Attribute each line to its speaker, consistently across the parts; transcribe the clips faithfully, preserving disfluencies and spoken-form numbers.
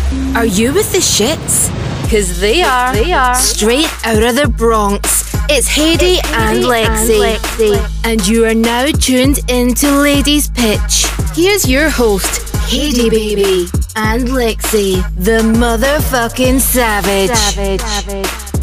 Speaker 1: Are you with the shits?
Speaker 2: Cause they are.
Speaker 1: They are. Straight out of the Bronx. It's Heidi, and, Lexi. and Lexi. And you are now tuned into Ladies Pitch. Here's your host, Heidi Baby, and Lexi, the motherfucking savage. Savage. savage.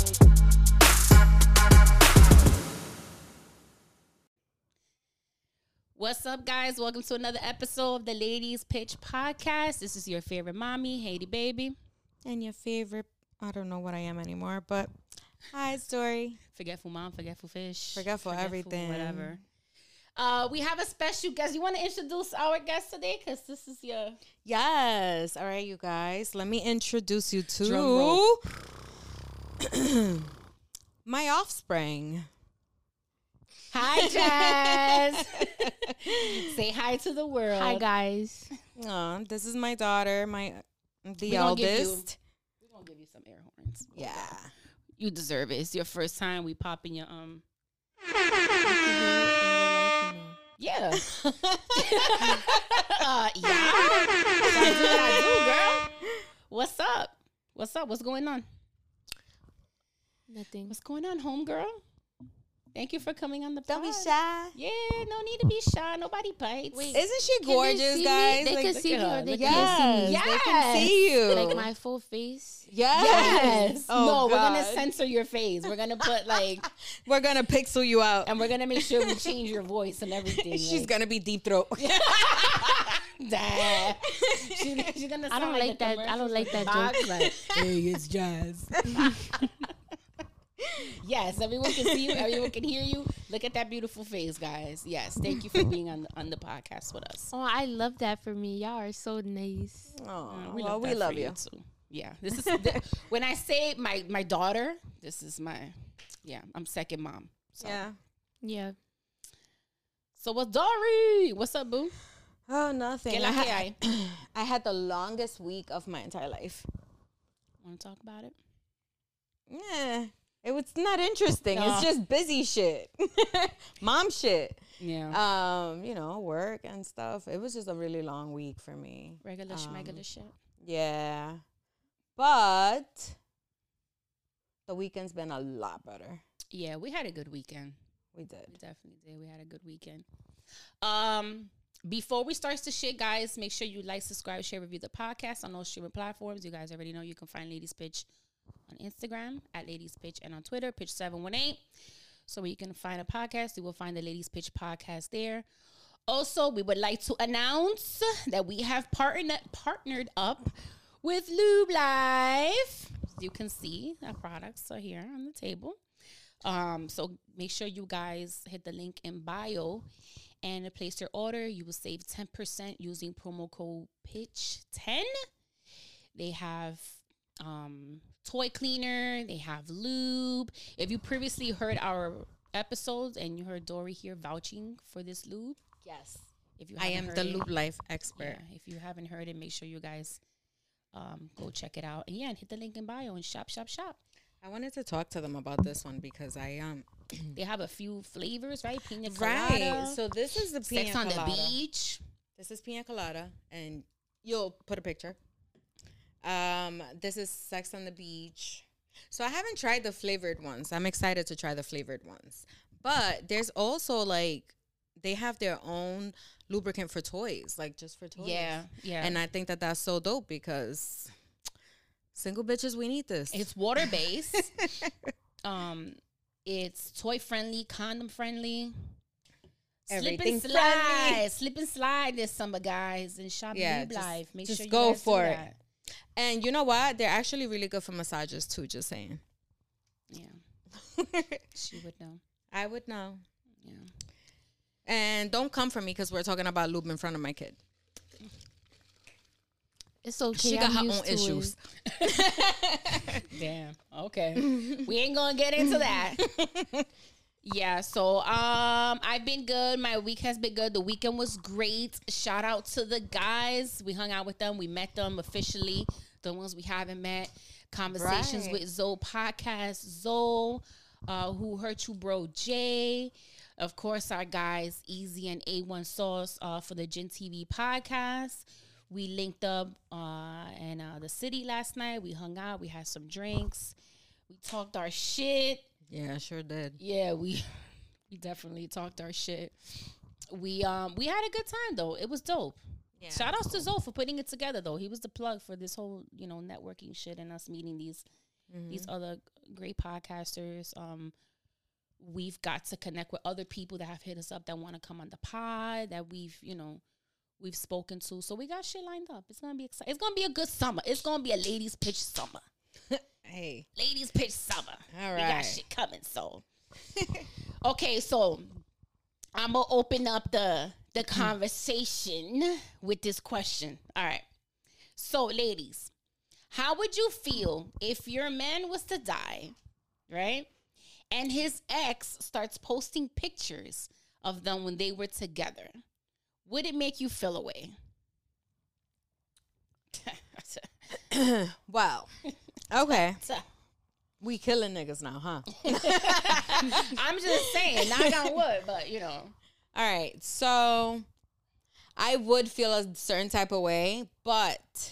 Speaker 2: What's up, guys? Welcome to another episode of the Ladies Pitch Podcast. This is your favorite mommy, Heidi Baby.
Speaker 3: And your favorite, I don't know what I am anymore, but hi, Story.
Speaker 2: Forgetful mom, forgetful fish.
Speaker 3: Forgetful, forgetful everything.
Speaker 2: Whatever. Uh, we have a special guest. You want to introduce our guest today? Because this is your...
Speaker 3: Yes. All right, you guys. Let me introduce you to my offspring.
Speaker 2: Hi, Jazz. Say hi to the world.
Speaker 4: Hi, guys.
Speaker 3: Oh, this is my daughter, my the
Speaker 2: we
Speaker 3: eldest.
Speaker 2: We're going to give you some air horns.
Speaker 3: Yeah.
Speaker 2: You deserve it. It's your first time. We popping your... um. Yeah. uh, yeah. I do what I do, girl. What's up? What's up? What's going on?
Speaker 4: Nothing.
Speaker 2: What's going on, homegirl? Thank you for coming on the pod.
Speaker 3: Don't be shy.
Speaker 2: Yeah, no need to be shy. Nobody bites.
Speaker 4: Wait,
Speaker 3: Isn't she gorgeous, guys?
Speaker 4: They
Speaker 3: like,
Speaker 4: can see me or they
Speaker 3: yes,
Speaker 4: can't see me.
Speaker 2: Yes.
Speaker 3: they can see you.
Speaker 4: Like my full face.
Speaker 3: Yes.
Speaker 2: Yes.
Speaker 3: Oh,
Speaker 2: no, we're gonna
Speaker 3: God.
Speaker 2: censor your face. We're gonna put like,
Speaker 3: We're gonna pixel you out,
Speaker 2: and we're gonna make sure we change your voice and everything.
Speaker 3: she's
Speaker 2: like.
Speaker 3: gonna be deep throat.
Speaker 2: Dad. She's, she's gonna.
Speaker 4: I don't
Speaker 2: sound
Speaker 4: like
Speaker 2: the
Speaker 4: that. I don't
Speaker 2: commercials
Speaker 4: like
Speaker 2: with
Speaker 4: that
Speaker 2: Box,
Speaker 4: joke.
Speaker 2: Like, hey, it's Jazz. Yes, everyone can see you. Everyone can hear you. Look at that beautiful face, guys. Yes, thank you for being on the, on the podcast with us.
Speaker 4: Oh, I love that for me. Y'all are so nice.
Speaker 3: Oh,
Speaker 2: Uh,
Speaker 3: we
Speaker 2: love
Speaker 3: well, we
Speaker 2: that
Speaker 3: love
Speaker 2: for
Speaker 3: you.
Speaker 2: too. Yeah, this is the, when I say my my daughter. This is my yeah. I'm second mom. So.
Speaker 3: Yeah.
Speaker 4: Yeah.
Speaker 2: So what's Dory? What's up, boo?
Speaker 3: Oh, nothing.
Speaker 2: ¿Qué
Speaker 3: I,
Speaker 2: la que
Speaker 3: ha-
Speaker 2: hay?
Speaker 3: I had the longest week of my entire life.
Speaker 2: Want to talk about it?
Speaker 3: Yeah. It was not interesting.
Speaker 2: No.
Speaker 3: It's just busy shit. Mom shit.
Speaker 2: Yeah.
Speaker 3: Um, you know, work and stuff. It was just a really long week for me.
Speaker 2: regular,
Speaker 3: um,
Speaker 2: regular shit.
Speaker 3: Yeah. But the weekend's been a lot better.
Speaker 2: Yeah, we had a good weekend.
Speaker 3: We did.
Speaker 2: We definitely did. We had a good weekend. Um, before we start the shit, guys, make sure you like, subscribe, share, review the podcast on all streaming platforms. You guys already know you can find Ladies Pitch on Instagram at Ladies Pitch and on Twitter, Pitch seven one eight. So where you can find a podcast, you will find the Ladies Pitch podcast there. Also, we would like to announce that we have partnered partnered up with Lube Life. As you can see, our products are here on the table. Um, so make sure you guys hit the link in bio and place your order. You will save ten percent using promo code Pitch ten. They have um, toy cleaner. They have lube. If you previously heard our episodes and you heard Dory here vouching for this lube,
Speaker 3: Yes.
Speaker 2: if you
Speaker 3: I
Speaker 2: haven't
Speaker 3: am
Speaker 2: heard
Speaker 3: the
Speaker 2: it,
Speaker 3: Lube Life expert.
Speaker 2: yeah, if you haven't heard it, make sure you guys um, go check it out. And yeah, and hit the link in bio and shop, shop, shop.
Speaker 3: I wanted to talk to them about this one because I um
Speaker 2: They have a few flavors, right? Pina colada.
Speaker 3: right. So this is the pina
Speaker 2: Sex on
Speaker 3: colada.
Speaker 2: the beach.
Speaker 3: This is pina colada, and you'll put a picture. Um, this is Sex on the Beach. So I haven't tried the flavored ones. I'm excited to try the flavored ones. But there's also like they have their own lubricant for toys, like just for toys.
Speaker 2: Yeah, yeah.
Speaker 3: And I think that that's so dope because single bitches, we need this.
Speaker 2: It's water based. um, it's toy friendly, condom friendly. Slip and
Speaker 3: Everything
Speaker 2: slide,
Speaker 3: friendly.
Speaker 2: slip and slide this summer, guys, and shop
Speaker 3: Yeah,
Speaker 2: Lube
Speaker 3: just-
Speaker 2: Life. Make
Speaker 3: just
Speaker 2: sure you
Speaker 3: go
Speaker 2: guys do
Speaker 3: for it.
Speaker 2: that.
Speaker 3: And you know what? They're actually really good for massages too, just saying.
Speaker 2: Yeah, she would know.
Speaker 3: I would know.
Speaker 2: Yeah.
Speaker 3: And don't come for me because we're talking about lube in front of my kid.
Speaker 4: It's okay.
Speaker 3: She got
Speaker 4: I'm
Speaker 3: her
Speaker 4: used
Speaker 3: own
Speaker 4: to
Speaker 3: issues.
Speaker 2: Damn. Okay. We ain't gonna get into that. Yeah, so um I've been good. My week has been good. The weekend was great. Shout out to the guys. We hung out with them. We met them officially. The ones we haven't met. Conversations
Speaker 3: Right.
Speaker 2: with Zoe podcast. Zoe, uh, Who Hurt You Bro Jay. Of course, our guys Easy and A one Sauce uh, for the Gen T V podcast. We linked up uh, in uh, the city last night. We hung out. We had some drinks. We talked our shit.
Speaker 3: Yeah, I sure did.
Speaker 2: Yeah, we we definitely talked our shit. We um we had a good time though. It was dope.
Speaker 3: Yeah.
Speaker 2: Shout outs to Zoe for putting it together though. He was the plug for this whole, you know, networking shit and us meeting these
Speaker 3: Mm-hmm.
Speaker 2: these other great podcasters. Um we've got to connect with other people that have hit us up that want to come on the pod that we've, you know, we've spoken to. So we got shit lined up. It's gonna be exciting. It's gonna be a good summer. It's gonna be a ladies pitch summer.
Speaker 3: Hey.
Speaker 2: Ladies pitch summer.
Speaker 3: All
Speaker 2: We got
Speaker 3: right.
Speaker 2: shit coming. So okay, so I'm gonna open up the the conversation with this question. All right. So ladies, how would you feel if your man was to die, right? And his ex starts posting pictures of them when they were together. Would it make you feel away?
Speaker 3: Wow. Okay. We killing niggas now, huh?
Speaker 2: I'm just saying, knock on wood, but you know.
Speaker 3: All right. So I would feel a certain type of way, but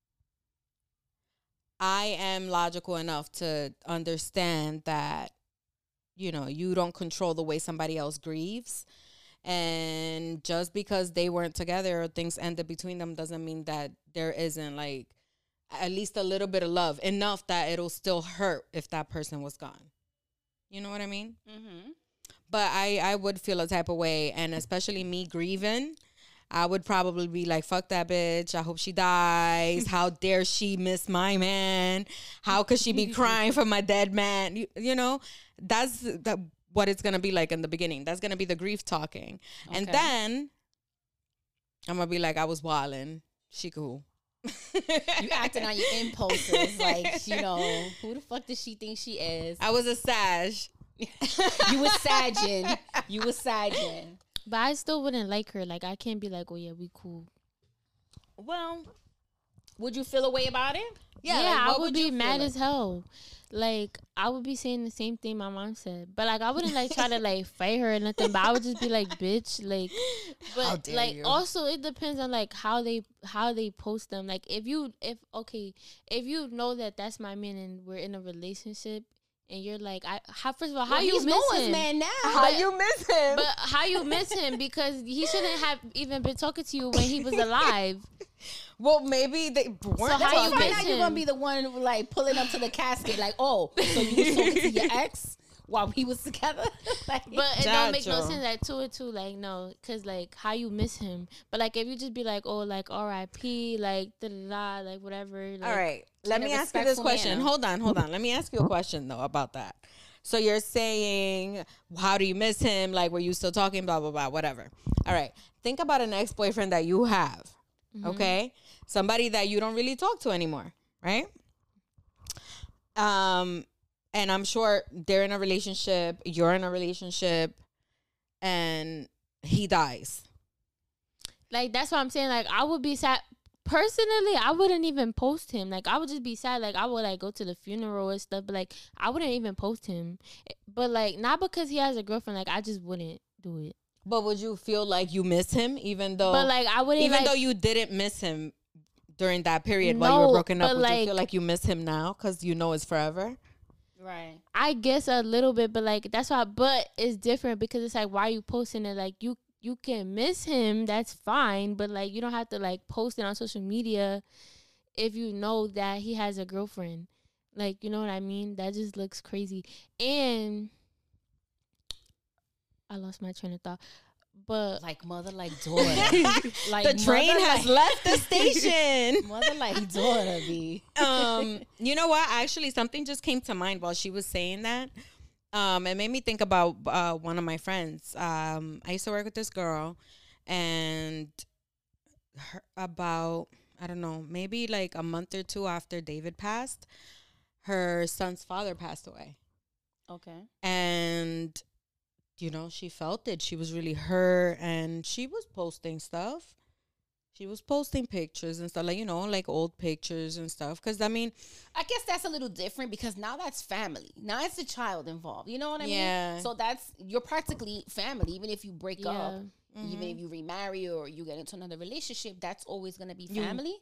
Speaker 3: I am logical enough to understand that, you know, you don't control the way somebody else grieves. And just because they weren't together or things ended between them doesn't mean that there isn't like at least a little bit of love, enough that it'll still hurt if that person was gone. You know what I mean?
Speaker 2: Mm-hmm.
Speaker 3: But I, I would feel a type of way, and especially me grieving, I would probably be like, fuck that bitch. I hope she dies. How dare she miss my man? How could she be crying for my dead man? You, you know, that's the, what it's going to be like in the beginning. That's going to be the grief talking. Okay. And then I'm going to be like, I was wildin'. She cool.
Speaker 2: You acting on your impulses. Like, you know, who the fuck does she think she is?
Speaker 3: I was a Sag.
Speaker 2: You was sagging. You was sagging.
Speaker 4: But I still wouldn't like her. Like, I can't be like, oh, yeah, we cool.
Speaker 2: Well, would you feel a way about it?
Speaker 4: Yeah,
Speaker 3: like,
Speaker 4: I
Speaker 3: what
Speaker 4: would,
Speaker 3: would
Speaker 4: be
Speaker 3: you feel
Speaker 4: mad
Speaker 3: like?
Speaker 4: as hell. Like, I would be saying the same thing my mom said. But, like, I wouldn't, like, try to, like, fight her or nothing. But I would just be like, bitch. Like,
Speaker 3: How
Speaker 4: but,
Speaker 3: dare
Speaker 4: like,
Speaker 3: you.
Speaker 4: also, it depends on, like, how they how they post them. Like, if you, if, okay, if you know that that's my man and we're in a relationship, and you're like, I how first of all, how
Speaker 2: Well,
Speaker 4: you
Speaker 2: he's
Speaker 4: miss
Speaker 2: Noah's
Speaker 4: him?
Speaker 2: man now.
Speaker 3: How you miss him?
Speaker 4: But how you miss him? Because he shouldn't have even been talking to you when he was alive.
Speaker 3: Well, maybe they weren't
Speaker 4: So how
Speaker 2: Well,
Speaker 4: you
Speaker 2: find
Speaker 4: miss
Speaker 2: out you're
Speaker 4: him?
Speaker 2: gonna be the one who, like, pulling up to the casket, like, oh, so you was talking to your ex while we was together? Like,
Speaker 4: But it don't make no
Speaker 3: Chacho.
Speaker 4: sense. Like two or two, like no, cause like how you miss him. But like if you just be like, oh, like R I P, like da da da, like whatever. Like,
Speaker 3: All right. Let
Speaker 2: in a
Speaker 3: me ask you this
Speaker 2: respectful
Speaker 3: question.
Speaker 2: manner.
Speaker 3: Hold on, hold on. Let me ask you a question though about that. So you're saying, how do you miss him? Like, were you still talking? Blah, blah, blah, whatever. All right. Think about an ex-boyfriend that you have, okay? Somebody that you don't really talk to anymore, right? Um, and I'm sure they're in a relationship, you're in a relationship, and he dies.
Speaker 4: Like that's what I'm saying. Like I would be sad. Personally, I wouldn't even post him. Like I would just be sad. Like I would like go to the funeral and stuff, but like I wouldn't even post him. But like not because he has a girlfriend. Like I just wouldn't do it.
Speaker 3: But would you feel like you miss him, even though,
Speaker 4: But like I wouldn't
Speaker 3: even
Speaker 4: like,
Speaker 3: though you didn't miss him during that period while you were
Speaker 4: No,
Speaker 3: broken up,
Speaker 4: but
Speaker 3: would you
Speaker 4: like-
Speaker 3: feel like you miss him now because you know it's forever?
Speaker 2: right.
Speaker 4: I guess a little bit, but like that's why. But it's different because it's like why are you posting it? Like you you can miss him, that's fine, but like you don't have to like post it on social media if you know that he has a girlfriend. Like you know what I mean? That just looks crazy. And I lost my train of thought. But
Speaker 2: Like mother, like daughter. Like
Speaker 3: The train
Speaker 2: mother,
Speaker 3: has
Speaker 2: like,
Speaker 3: left the station.
Speaker 2: mother, like daughter. Be
Speaker 3: um, you know what? Actually, something just came to mind while she was saying that. Um, it made me think about uh, one of my friends. Um, I used to work with this girl, and her, about I don't know, maybe like a month or two after David passed, her son's father passed away,
Speaker 2: okay.
Speaker 3: and you know she felt it. She was really hurt, and she was posting stuff. She was posting pictures and stuff, like, you know, like old pictures and stuff. Because, I mean,
Speaker 2: I guess that's a little different because now that's family. Now it's a child involved. You know what I
Speaker 3: Yeah.
Speaker 2: mean? So that's, you're practically family. Even if you break
Speaker 4: yeah.
Speaker 2: up, even if you remarry or you get into another relationship, that's always going to be
Speaker 3: You-
Speaker 2: family.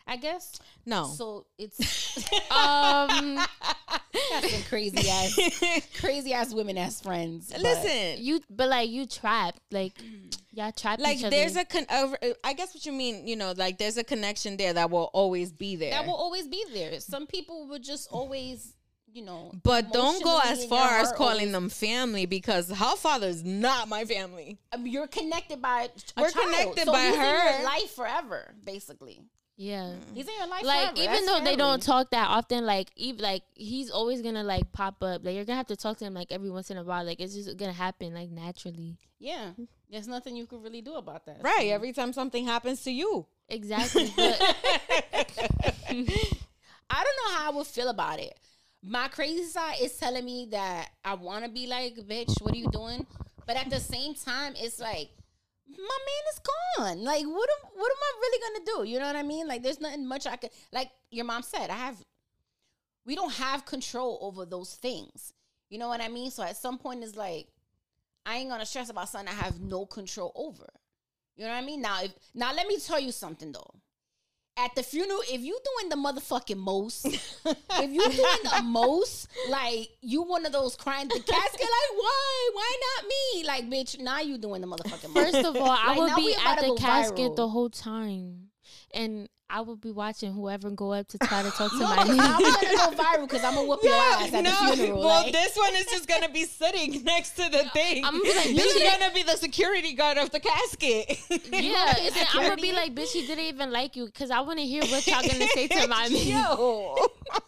Speaker 2: I guess.
Speaker 3: No.
Speaker 2: So it's
Speaker 4: Um,
Speaker 2: got some crazy ass, crazy ass women as friends. but-
Speaker 3: Listen,
Speaker 4: you, but like you trapped, like y'all trapped
Speaker 3: like
Speaker 4: each other.
Speaker 3: there's a con- uh, I guess what you mean, you know, like there's a connection there that will always be there.
Speaker 2: that will always be there. Some people would just always, you know.
Speaker 3: But don't go
Speaker 2: emotionally
Speaker 3: as
Speaker 2: in your
Speaker 3: far as
Speaker 2: heart
Speaker 3: calling
Speaker 2: always-
Speaker 3: them family, because her father is not my family.
Speaker 2: I mean, you're connected by. A
Speaker 3: We're
Speaker 2: child.
Speaker 3: connected
Speaker 2: so
Speaker 3: by
Speaker 2: he's
Speaker 3: her.
Speaker 2: in your life forever, basically.
Speaker 4: yeah.
Speaker 2: He's in your life
Speaker 4: Like
Speaker 2: forever.
Speaker 4: even
Speaker 2: That's
Speaker 4: though they
Speaker 2: family.
Speaker 4: don't talk that often, like even like he's always gonna like pop up. Like you're gonna have to talk to him like every once in a while. Like it's just gonna happen like naturally.
Speaker 2: Yeah, there's nothing you could really do about that.
Speaker 3: Right. Every time something happens to you.
Speaker 4: Exactly. But
Speaker 2: I don't know how I would feel about it. My crazy side is telling me that I want to be like, bitch, what are you doing? But at the same time, it's like, my man is gone. Like, what am, what am I really gonna do? You know what I mean? Like, there's nothing much I could. Like your mom said, I have. We don't have control over those things. You know what I mean? So at some point, it's like, I ain't gonna stress about something I have no control over. You know what I mean? Now, if now let me tell you something though. At the funeral, if you doing the motherfucking most, if you doing the most, like you one of those crying the casket, like why, why not me? Like bitch, now you doing the motherfucking most.
Speaker 4: first of all, I
Speaker 2: Like,
Speaker 4: would
Speaker 2: now
Speaker 4: be
Speaker 2: we about
Speaker 4: at
Speaker 2: to
Speaker 4: the
Speaker 2: go
Speaker 4: casket
Speaker 2: viral.
Speaker 4: the whole time, and I would be watching whoever go up to try to talk to
Speaker 2: No,
Speaker 4: my
Speaker 2: I'm
Speaker 4: niece.
Speaker 2: gonna go viral because I'm gonna whoop your ass at the funeral.
Speaker 3: well,
Speaker 2: like.
Speaker 3: this one is just gonna be sitting next to the thing.
Speaker 4: I'm gonna be like,
Speaker 3: this is
Speaker 4: bitch,
Speaker 3: gonna be the security guard of the casket.
Speaker 4: yeah,
Speaker 2: be
Speaker 4: and then I'm gonna be
Speaker 2: security?
Speaker 4: like, bitch, he didn't even like you, because I want to hear what y'all gonna say to my niece.
Speaker 3: Yo.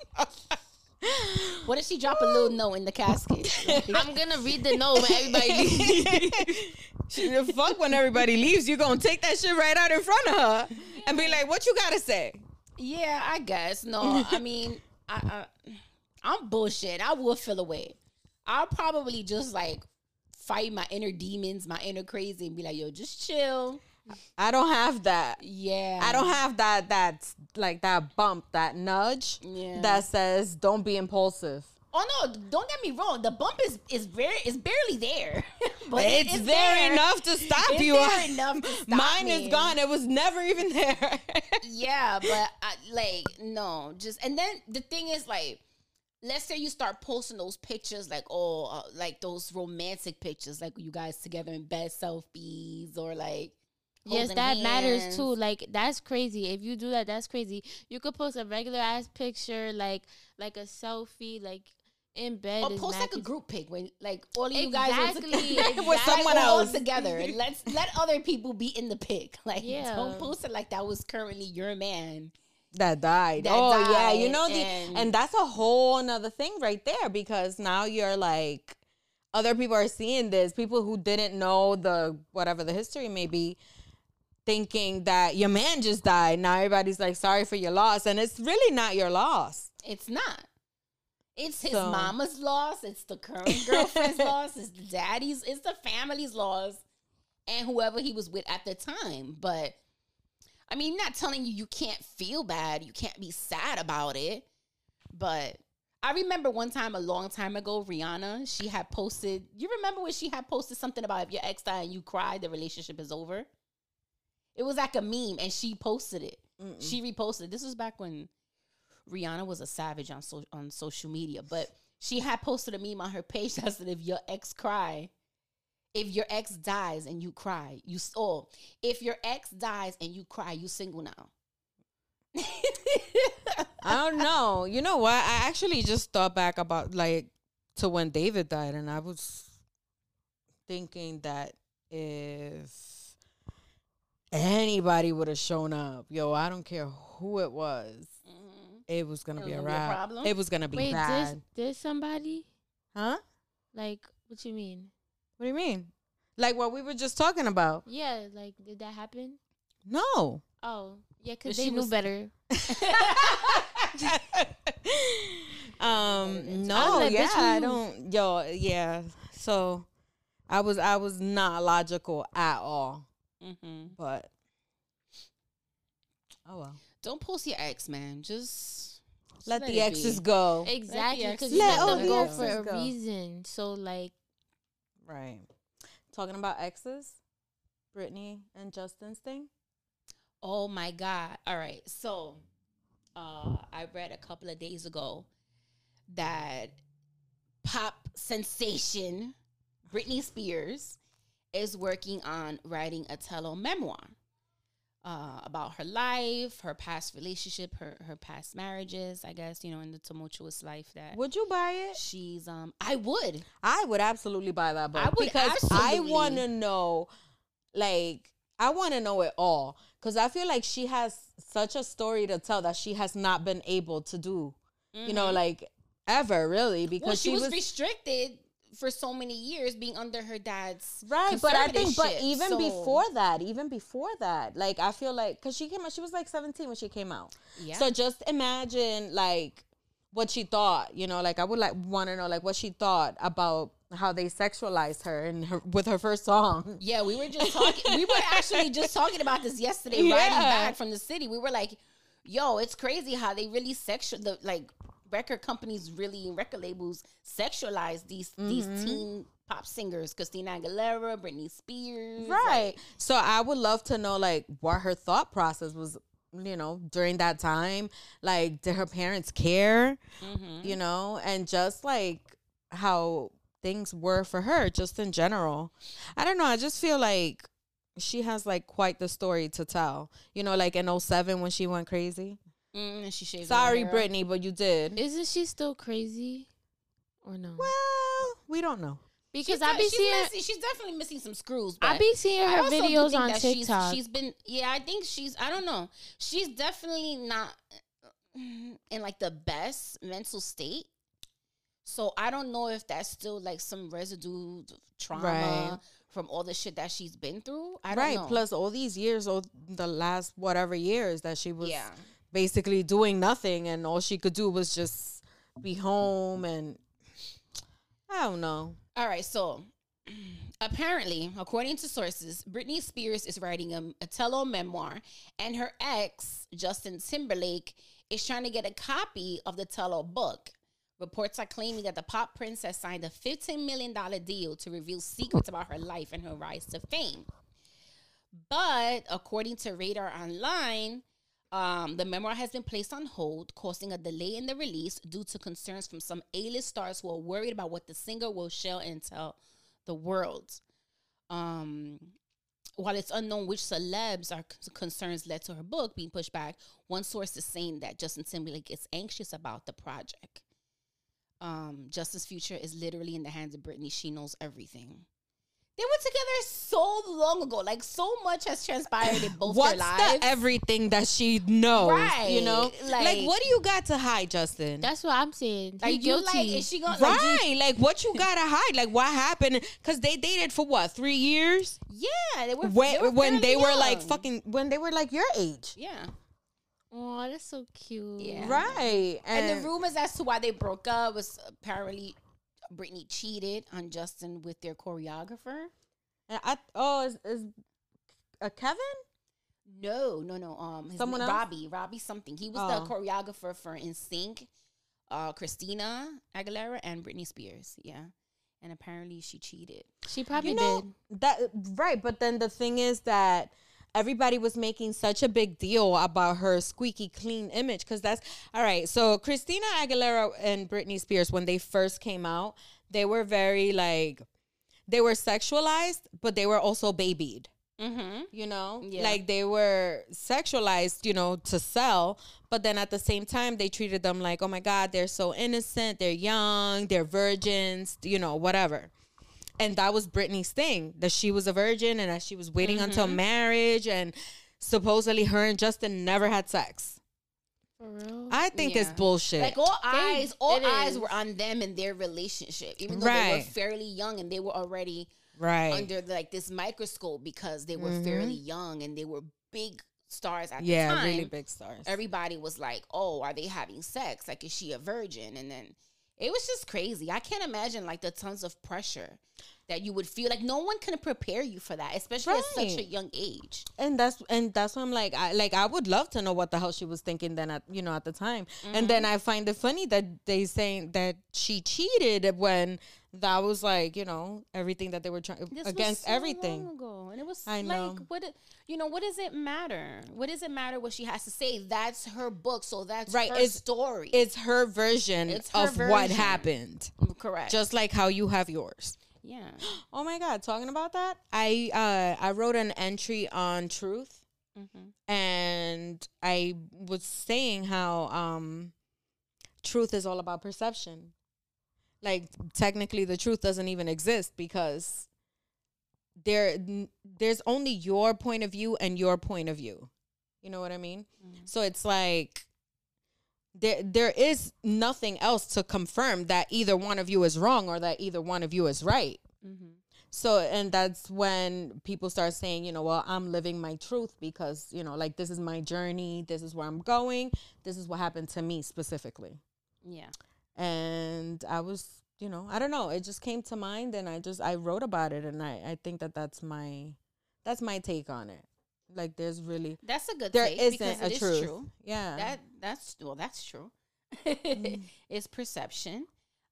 Speaker 2: What if she drop a little note in the casket?
Speaker 4: I'm gonna read the note when everybody leaves.
Speaker 3: The fuck when everybody leaves, you gonna take that shit right out in front of her and be like, "What you gotta say?"
Speaker 2: Yeah, I guess. No, I mean, I, I, I'm bullshit. I will feel away. I'll probably just like fight my inner demons, my inner crazy, and be like, "Yo, just chill."
Speaker 3: I don't have that.
Speaker 2: Yeah,
Speaker 3: I don't have that. That like that bump, that nudge
Speaker 2: Yeah.
Speaker 3: that says, "Don't be impulsive."
Speaker 2: Oh no! Don't get me wrong. The bump is is very is barely there, but it-
Speaker 3: It's, there, enough to stop
Speaker 2: It's
Speaker 3: you.
Speaker 2: there enough to stop
Speaker 3: Mine
Speaker 2: me.
Speaker 3: is gone. It was never even there.
Speaker 2: Yeah, but I, like no, just and then the thing is like, let's say you start posting those pictures like oh, uh, like those romantic pictures, like you guys together in bed selfies or like.
Speaker 4: Yes,
Speaker 2: holding
Speaker 4: that matters
Speaker 2: hands.
Speaker 4: too. Like that's crazy. If you do that, that's crazy. You could post a regular ass picture, like like a selfie, like in bed.
Speaker 2: Or
Speaker 4: is
Speaker 2: post
Speaker 4: mad
Speaker 2: like a
Speaker 4: cute.
Speaker 2: group pic when like all of you guys are
Speaker 4: Exactly,
Speaker 2: together
Speaker 3: with someone
Speaker 2: Like, all
Speaker 3: else
Speaker 2: together. And let's let other people be in the pic. Like
Speaker 4: Yeah.
Speaker 2: don't post it like that was currently your man.
Speaker 3: That died.
Speaker 2: That
Speaker 3: oh yeah, you
Speaker 2: died,
Speaker 3: know the
Speaker 2: and-
Speaker 3: and that's a whole another thing right there, because now you're like, other people are seeing this. People who didn't know the whatever the history may be, thinking that your man just died. Now everybody's like, sorry for your loss, and it's really not your loss.
Speaker 2: It's not. It's his
Speaker 3: So-
Speaker 2: mama's loss. It's the current girlfriend's loss. It's the daddy's. It's the family's loss, and whoever he was with at the time. But I mean, not telling you you can't feel bad. You can't be sad about it. But I remember one time a long time ago, Rihanna. She had posted. You remember when she had posted something about if your ex died and you cried, the relationship is over. It was like a meme, and she posted it.
Speaker 3: Mm-mm.
Speaker 2: She reposted it. This was back when Rihanna was a savage on so, on social media, but she had posted a meme on her page that said, "If your ex cry, if your ex dies and you cry, you s- oh, if your ex dies and you cry, you single now."
Speaker 3: I don't know. You know what? I actually just thought back about like to when David died, and I was thinking that if anybody would have shown up, yo, I don't care who it was,
Speaker 2: Mhm.
Speaker 3: it was gonna
Speaker 2: It
Speaker 3: be
Speaker 2: was
Speaker 3: a
Speaker 2: gonna be a
Speaker 3: wrap.
Speaker 2: problem?
Speaker 3: It was gonna be
Speaker 4: Wait,
Speaker 3: bad.
Speaker 4: did did somebody
Speaker 3: Huh?
Speaker 4: like what you mean?
Speaker 3: What do you mean? Like what we were just talking about?
Speaker 4: Yeah, like did that happen?
Speaker 3: No.
Speaker 4: Oh, yeah,
Speaker 2: But
Speaker 4: because
Speaker 2: she
Speaker 4: they knew
Speaker 2: was-
Speaker 4: better.
Speaker 3: um. No.
Speaker 4: like,
Speaker 3: Yeah.
Speaker 4: bitch,
Speaker 3: I
Speaker 4: you-
Speaker 3: don't. Yo. Yeah. So, I was. I was not logical at all.
Speaker 2: Mhm.
Speaker 3: But. Oh well.
Speaker 2: Don't post your ex, man. Just, just
Speaker 3: Let the
Speaker 2: it
Speaker 3: exes
Speaker 2: be.
Speaker 3: go.
Speaker 4: Exactly,
Speaker 2: exes
Speaker 4: because you
Speaker 3: Let
Speaker 4: let
Speaker 3: all
Speaker 4: them
Speaker 3: the
Speaker 4: go
Speaker 3: exes
Speaker 4: for a
Speaker 3: go.
Speaker 4: reason. So like,
Speaker 3: Right. Talking about exes, Brittany and Justin's thing.
Speaker 2: Oh my God. All right. So uh, I read a couple of days ago that pop sensation Britney Spears is working on writing a tell-all memoir uh, about her life, her past relationship, her her past marriages. I guess, you know, in the tumultuous life that
Speaker 5: Would you buy it?
Speaker 2: she's. Um, I would.
Speaker 5: I would absolutely buy that book
Speaker 2: I would
Speaker 5: because I
Speaker 2: absolutely.
Speaker 5: want to know, like, I want to know it all because I feel like she has such a story to tell that she has not been able to do, you know, like ever really because
Speaker 2: Well, she,
Speaker 5: she
Speaker 2: was,
Speaker 5: was
Speaker 2: restricted for so many years being under her dad's
Speaker 5: right. But I think, but
Speaker 2: conservatorship,
Speaker 5: even
Speaker 2: so-
Speaker 5: before that, even before that, like I feel like because she came out, she was like seventeen when she came out.
Speaker 2: Yeah.
Speaker 5: So just imagine like what she thought, you know, like I would like want to know like what she thought about how they sexualized her and her with her first song.
Speaker 2: Yeah, we were just talking. We were actually just talking about this yesterday,
Speaker 5: Yeah.
Speaker 2: riding back from the city. We were like, "Yo, it's crazy how they really sexual the like record companies really record labels sexualize these these teen pop singers, Christina Aguilera, Britney Spears,
Speaker 5: Right.
Speaker 2: like-
Speaker 5: So I would love to know like what her thought process was, you know, during that time. Like, did her parents care?
Speaker 2: Mm-hmm.
Speaker 5: You know, and just like how things were for her, just in general. I don't know. I just feel like she has like quite the story to tell. You know, like in oh seven when she went crazy.
Speaker 2: Mm, and she shaved her
Speaker 5: Sorry,
Speaker 2: hair.
Speaker 5: Brittany, but you did.
Speaker 4: Isn't she still crazy, or no?
Speaker 5: Well, we don't know.
Speaker 4: Because
Speaker 2: She's
Speaker 4: I
Speaker 2: de-
Speaker 4: be
Speaker 2: she's
Speaker 4: seeing,
Speaker 2: missing, she's definitely missing some screws.
Speaker 4: I
Speaker 2: but
Speaker 4: be seeing
Speaker 2: I
Speaker 4: her
Speaker 2: also do
Speaker 4: videos
Speaker 2: think
Speaker 4: on
Speaker 2: that
Speaker 4: TikTok.
Speaker 2: She's, she's been, yeah, I think she's, I don't know. She's definitely not in like the best mental state. So I don't know if that's still like some residue of trauma
Speaker 5: Right.
Speaker 2: from all the shit that she's been through. I don't
Speaker 5: Right.
Speaker 2: know.
Speaker 5: Plus all these years, or the last whatever years that she was
Speaker 2: yeah.
Speaker 5: basically doing nothing, and all she could do was just be home, and I don't know.
Speaker 2: All right, so apparently, according to sources, Britney Spears is writing a, a tell-all memoir, and her ex, Justin Timberlake, is trying to get a copy of the tell-all book. Reports are claiming that the pop princess signed a fifteen million dollars deal to reveal secrets about her life and her rise to fame. But according to Radar Online, um, the memoir has been placed on hold, causing a delay in the release due to concerns from some A-list stars who are worried about what the singer will share and tell the world. Um, while it's unknown which celebs are c- concerns led to her book being pushed back, one source is saying that Justin Timberlake is anxious about the project. Um, Justin's future is literally in the hands of Britney. She knows everything. They were together so long ago. Like, so much has transpired in both
Speaker 5: What's
Speaker 2: their lives.
Speaker 5: the everything that she knows?
Speaker 2: Right.
Speaker 5: You know, like,
Speaker 2: Like-
Speaker 5: what do you got to hide, Justin?
Speaker 4: That's what I'm saying. He
Speaker 2: Like, you
Speaker 4: guilty.
Speaker 2: like, is she gonna like, you-
Speaker 5: Right, like what you gotta hide? Like what happened? Because they dated for what, three years?
Speaker 2: yeah, they were
Speaker 5: When
Speaker 2: they were
Speaker 5: when they
Speaker 2: fairly
Speaker 5: were like
Speaker 2: young.
Speaker 5: fucking, when they were like your age,
Speaker 2: yeah.
Speaker 4: Oh, that's so cute.
Speaker 2: Yeah.
Speaker 5: right?
Speaker 2: And, the rumors as to why they broke up was apparently Britney cheated on Justin with their choreographer.
Speaker 5: and I, oh, is, is uh, Kevin?
Speaker 2: No, no, no. Um, his
Speaker 5: Someone
Speaker 2: name,
Speaker 5: else?
Speaker 2: Robbie, Robbie something. He was
Speaker 5: Oh.
Speaker 2: the choreographer for N Sync, uh, Christina Aguilera, and Britney Spears. Yeah, and apparently she cheated.
Speaker 4: She probably
Speaker 5: You know
Speaker 4: did.
Speaker 5: that right, but then the thing is that everybody was making such a big deal about her squeaky clean image because that's all right. So Christina Aguilera and Britney Spears, when they first came out, they were very like they were sexualized, but they were also babied.
Speaker 2: Mm-hmm.
Speaker 5: You know,
Speaker 2: Yeah.
Speaker 5: like they were sexualized, you know, to sell, but then at the same time they treated them like, oh my God, they're so innocent, they're young, they're virgins, you know, whatever. And that was Britney's thing, that she was a virgin and that she was waiting until marriage, and supposedly her and Justin never had sex.
Speaker 4: For real.
Speaker 5: I think it's
Speaker 2: Yeah.
Speaker 5: bullshit.
Speaker 2: Like all eyes, all
Speaker 4: it
Speaker 2: eyes
Speaker 4: is.
Speaker 2: were on them and their relationship, even though they were
Speaker 5: Right.
Speaker 2: fairly young and they were already
Speaker 5: right.
Speaker 2: under like this microscope because they were fairly young and they were big stars at
Speaker 5: yeah,
Speaker 2: the time.
Speaker 5: really big stars.
Speaker 2: Everybody was like, "Oh, are they having sex? Like, is she a virgin?" And then it was just crazy. I can't imagine like the tons of pressure that you would feel like no one can prepare you for that, especially at such a
Speaker 5: Right.
Speaker 2: young age.
Speaker 5: And that's and that's why I'm like, I like I would love to know what the hell she was thinking then at you know at the time. And then I find it funny that they saying that she cheated when that was like you know everything that they were trying
Speaker 2: This
Speaker 5: against
Speaker 2: was so
Speaker 5: everything.
Speaker 2: long ago, and it was
Speaker 5: I
Speaker 2: like,
Speaker 5: know.
Speaker 2: what? it- You know, what does it matter? What does it matter what she has to say? That's her book, so that's
Speaker 5: Right,
Speaker 2: her
Speaker 5: it's-
Speaker 2: story.
Speaker 5: It's her version
Speaker 2: It's her
Speaker 5: of what
Speaker 2: version.
Speaker 5: happened,
Speaker 2: correct.
Speaker 5: just like how you have yours.
Speaker 2: yeah.
Speaker 5: Oh my God! Talking about that, I uh I wrote an entry on Truth,
Speaker 2: Mm-hmm.
Speaker 5: and I was saying how um truth is all about perception. Like technically, the truth doesn't even exist because there n- there's only your point of view and your point of view. You know what I mean?
Speaker 2: Mm-hmm.
Speaker 5: So it's like there there is nothing else to confirm that either one of you is wrong or that either one of you is right.
Speaker 2: Mm-hmm.
Speaker 5: So, and that's when people start saying, you know, well, I'm living my truth because, you know, like this is my journey. This is where I'm going. This is what happened to me specifically.
Speaker 2: Yeah.
Speaker 5: And I was, you know, I don't know. It just came to mind and I just, I wrote about it. And I, I think that that's my, that's my take on it. Like there's really,
Speaker 2: That's a good
Speaker 5: there
Speaker 2: take
Speaker 5: isn't
Speaker 2: because
Speaker 5: a
Speaker 2: it is
Speaker 5: truth.
Speaker 2: true.
Speaker 5: Yeah.
Speaker 2: That that's well, that's true.
Speaker 5: Mm.
Speaker 2: It's perception.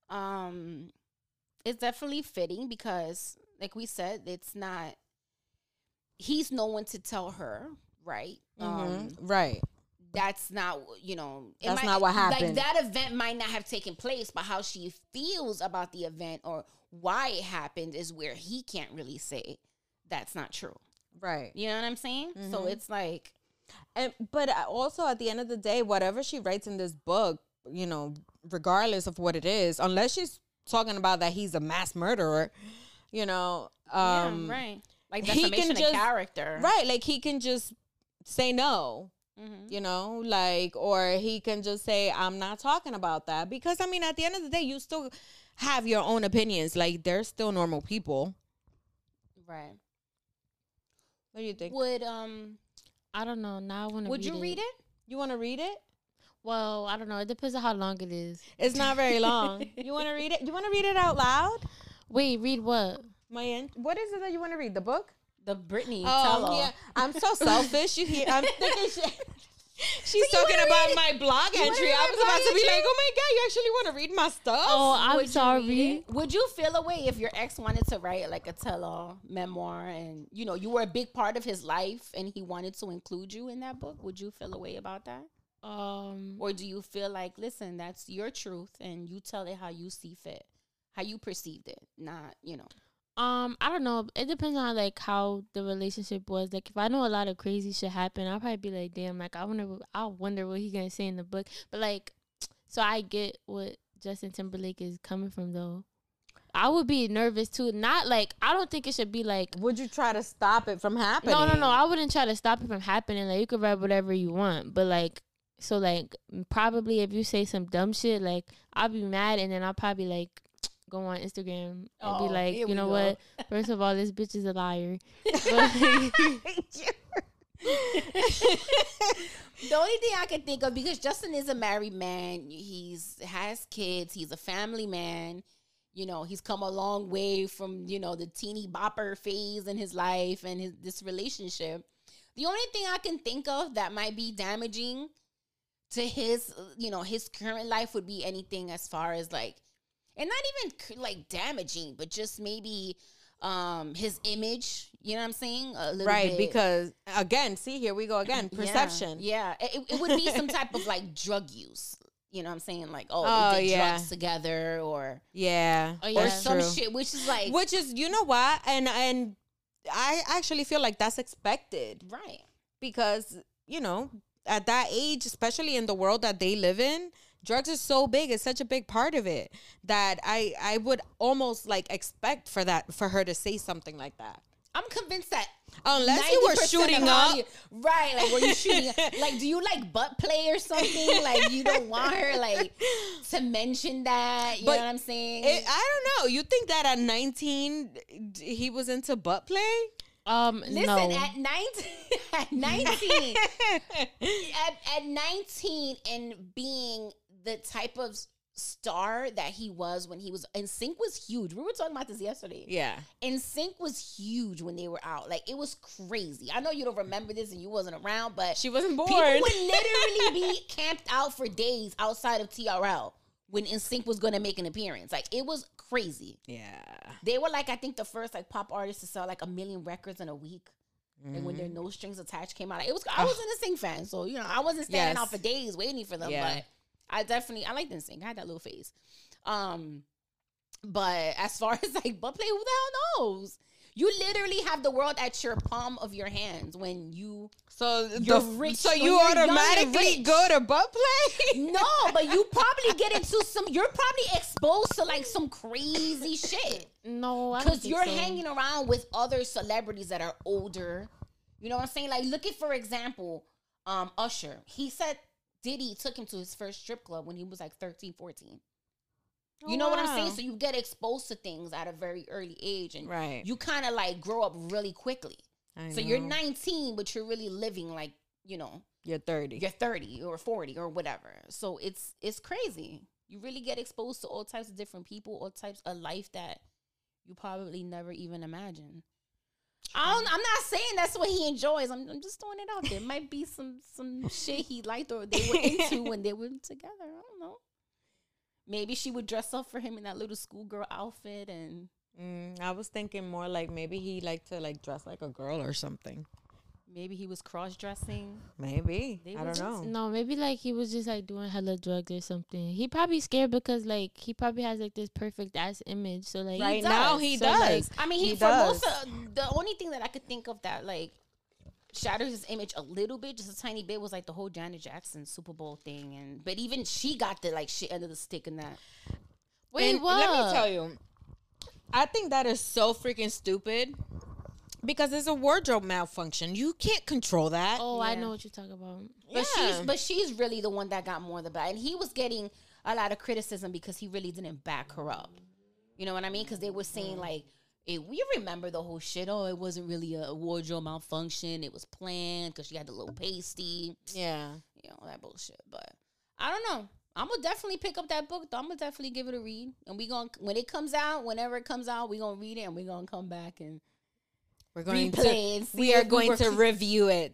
Speaker 2: Um, it's definitely fitting because, like we said, it's not. He's no one to tell her, right? Um,
Speaker 5: Mhm. Right.
Speaker 2: that's not, you know, it
Speaker 5: That's
Speaker 2: might-
Speaker 5: not what happened.
Speaker 2: Like that event might not have taken place, but how she feels about the event or why it happened is where he can't really say that's not true.
Speaker 5: Right.
Speaker 2: You know what I'm saying? So
Speaker 5: Mhm.
Speaker 2: it's like,
Speaker 5: And but I- also at the end of the day, whatever she writes in this book, you know, regardless of what it is, unless she's talking about that he's a mass murderer, you know, um,
Speaker 2: yeah, right. Like
Speaker 5: he can
Speaker 2: defamation of
Speaker 5: just-
Speaker 2: character.
Speaker 5: right, like he can just say no,
Speaker 2: Mm-hmm.
Speaker 5: you know, like, or he can just say I'm not talking about that because I mean, at the end of the day, you still have your own opinions. Like they're still normal people.
Speaker 2: Right.
Speaker 5: What do you think?
Speaker 2: Would um
Speaker 4: I don't know. Now I want to.
Speaker 2: would you read it?
Speaker 5: You want to read it?
Speaker 4: Well, I don't know. It depends on how long it is.
Speaker 5: It's not very long. You want to read it? You want to read it out loud?
Speaker 4: Wait, read what?
Speaker 5: My en- what is it that you want to read? The book?
Speaker 2: The Britney
Speaker 5: Oh
Speaker 2: tell-all.
Speaker 5: yeah, I'm so selfish. You hear? I'm thinking she, she's talking about my blog entry. I was about to be like, oh my God, you actually want to read my stuff?
Speaker 4: Oh, I'm
Speaker 2: Would you read
Speaker 4: sorry.
Speaker 2: it? Would you feel a way if your ex wanted to write like a tell-all memoir and you know you were a big part of his life and he wanted to include you in that book? Would you feel a way about that?
Speaker 4: Um,
Speaker 2: Or do you feel like, listen, that's your truth and you tell it how you see fit, how you perceived it, not, you know.
Speaker 4: um, I don't know. It depends on like how the relationship was. Like if I know a lot of crazy shit happened, I'll probably be like, damn, like I wonder, what, I wonder what he gonna say in the book. But like, so I get what Justin Timberlake is coming from though. I would be nervous too. Not like I don't think it should be like.
Speaker 5: Would you try to stop it from happening?
Speaker 4: No, no, no. I wouldn't try to stop it from happening. Like you could write whatever you want, but like, so like probably if you say some dumb shit, like I'll be mad, and then I'll probably like go on Instagram and
Speaker 2: Oh,
Speaker 4: be like,
Speaker 2: here
Speaker 4: you
Speaker 2: we
Speaker 4: know
Speaker 2: go.
Speaker 4: what? First of all, this bitch is a liar. But,
Speaker 2: The only thing I can think of, because Justin is a married man, he's has kids, he's a family man. You know, he's come a long way from, you know, the teeny bopper phase in his life and his this relationship. The only thing I can think of that might be damaging to his, uh, you know, his current life would be anything as far as like, and not even c- like damaging, but just maybe um his image. You know what I'm saying? A little
Speaker 5: Right,
Speaker 2: bit.
Speaker 5: because again, see, here we go again.
Speaker 2: Yeah,
Speaker 5: Perception.
Speaker 2: Yeah, It, it would be some type of like drug use. You know what I'm saying? Like, oh,
Speaker 5: Oh,
Speaker 2: they did
Speaker 5: yeah.
Speaker 2: drugs together or
Speaker 5: Yeah.
Speaker 4: Oh,
Speaker 2: or
Speaker 4: yeah.
Speaker 2: some
Speaker 5: True.
Speaker 2: shit, which is like
Speaker 5: Which is, you know what? And and I actually feel like that's expected
Speaker 2: right.
Speaker 5: because, you know, at that age, especially in the world that they live in, drugs are so big. It's such a big part of it that I I would almost like expect for that for her to say something like that.
Speaker 2: I'm convinced that
Speaker 5: Unless you were
Speaker 2: ninety percent
Speaker 5: shooting
Speaker 2: of how
Speaker 5: up.
Speaker 2: you- right? Like, were you shooting? Like, do you like butt play or something? Like, you don't want her like to mention that. You
Speaker 5: But
Speaker 2: know what I'm saying?
Speaker 5: It, I don't know. You think that at nineteen d- he was into butt play?
Speaker 4: um,
Speaker 2: Listen,
Speaker 4: no.
Speaker 2: at nineteen, at nineteen, at, at nineteen, and being the type of star that he was when he was N Sync was huge. We were talking about this yesterday.
Speaker 5: Yeah.
Speaker 2: N Sync was huge when they were out. Like, it was crazy. I know you don't remember this and you wasn't around, but
Speaker 5: She wasn't born.
Speaker 2: people would literally be camped out for days outside of T R L when N Sync was gonna make an appearance. Like, it was crazy.
Speaker 5: Yeah.
Speaker 2: They were like, I think the first like pop artists to sell like a million records in a week.
Speaker 5: Mm-hmm.
Speaker 2: And when their No Strings Attached came out, it was I was an N Sync fan, so you know I wasn't standing
Speaker 5: Yes.
Speaker 2: out for days waiting for them.
Speaker 5: Yeah.
Speaker 2: But I definitely I liked N Sync. I had that little phase. Um, but as far as like butt play, who the hell knows? You literally have the world at your palm of your hands when you
Speaker 5: So
Speaker 2: You're
Speaker 5: the,
Speaker 2: rich,
Speaker 5: so
Speaker 2: when
Speaker 5: you
Speaker 2: you're young and
Speaker 5: automatically
Speaker 2: rich.
Speaker 5: go to butt play?
Speaker 2: no, but you probably get into some. You're probably exposed to like some crazy shit.
Speaker 4: No, I don't
Speaker 2: Because
Speaker 4: think
Speaker 2: you're
Speaker 4: so.
Speaker 2: hanging around with other celebrities that are older. You know what I'm saying? Like, look at, for example, um, Usher. He said Diddy took him to his first strip club when he was like thirteen, fourteen. You know what I'm saying?
Speaker 5: wow.
Speaker 2: So you get exposed to things at a very early age. And
Speaker 5: Right.
Speaker 2: you kind of like grow up really quickly.
Speaker 5: I
Speaker 2: So you're
Speaker 5: know.
Speaker 2: nineteen, but you're really living like, you know,
Speaker 5: You're thirty.
Speaker 2: you're thirty or forty or whatever. So it's it's crazy. You really get exposed to all types of different people, all types of life that you probably never even imagined. I don't, I'm not saying that's what he enjoys. I'm, I'm just throwing it out there. Might be some some shit he liked or they were into when they were together. I don't know. Maybe she would dress up for him in that little schoolgirl outfit, and
Speaker 5: Mm, I was thinking more like maybe he liked to like dress like a girl or something.
Speaker 2: maybe he was cross dressing.
Speaker 5: Maybe.
Speaker 2: They
Speaker 5: I
Speaker 2: were
Speaker 5: don't
Speaker 2: just-
Speaker 5: know.
Speaker 4: No, maybe like he was just like doing hella drugs or something. He probably scared because like he probably has like this perfect ass image. So like
Speaker 5: Right
Speaker 2: does.
Speaker 5: now he
Speaker 4: So,
Speaker 5: does.
Speaker 4: like,
Speaker 2: I mean, he,
Speaker 5: He
Speaker 2: for
Speaker 5: does.
Speaker 2: most of the only thing that I could think of that like shatters his image a little bit, just a tiny bit, was like the whole Janet Jackson Super Bowl thing, and but even she got the like shit under the stick in that.
Speaker 4: wait,
Speaker 5: And
Speaker 4: what?
Speaker 5: let me tell you, I think that is so freaking stupid because it's a wardrobe malfunction. You can't control that.
Speaker 4: Oh, I
Speaker 2: Yeah.
Speaker 4: know what you're talking about.
Speaker 2: But
Speaker 5: Yeah.
Speaker 2: she's but she's really the one that got more of the bad, and he was getting a lot of criticism because he really didn't back her up. You know what I mean? Because they were saying like, it, we remember the whole shit. Oh, it wasn't really a wardrobe malfunction. It was planned because she had the little pasty.
Speaker 5: Yeah.
Speaker 2: You know, that bullshit. But I don't know. I'm gonna definitely pick up that book though. I'm gonna definitely give it a read. And we gonna when it comes out, whenever it comes out, we gonna read it and we gonna come back and
Speaker 5: We're going
Speaker 2: replay
Speaker 5: to
Speaker 2: and see
Speaker 5: we
Speaker 2: if
Speaker 5: are going
Speaker 2: were-
Speaker 5: to review it.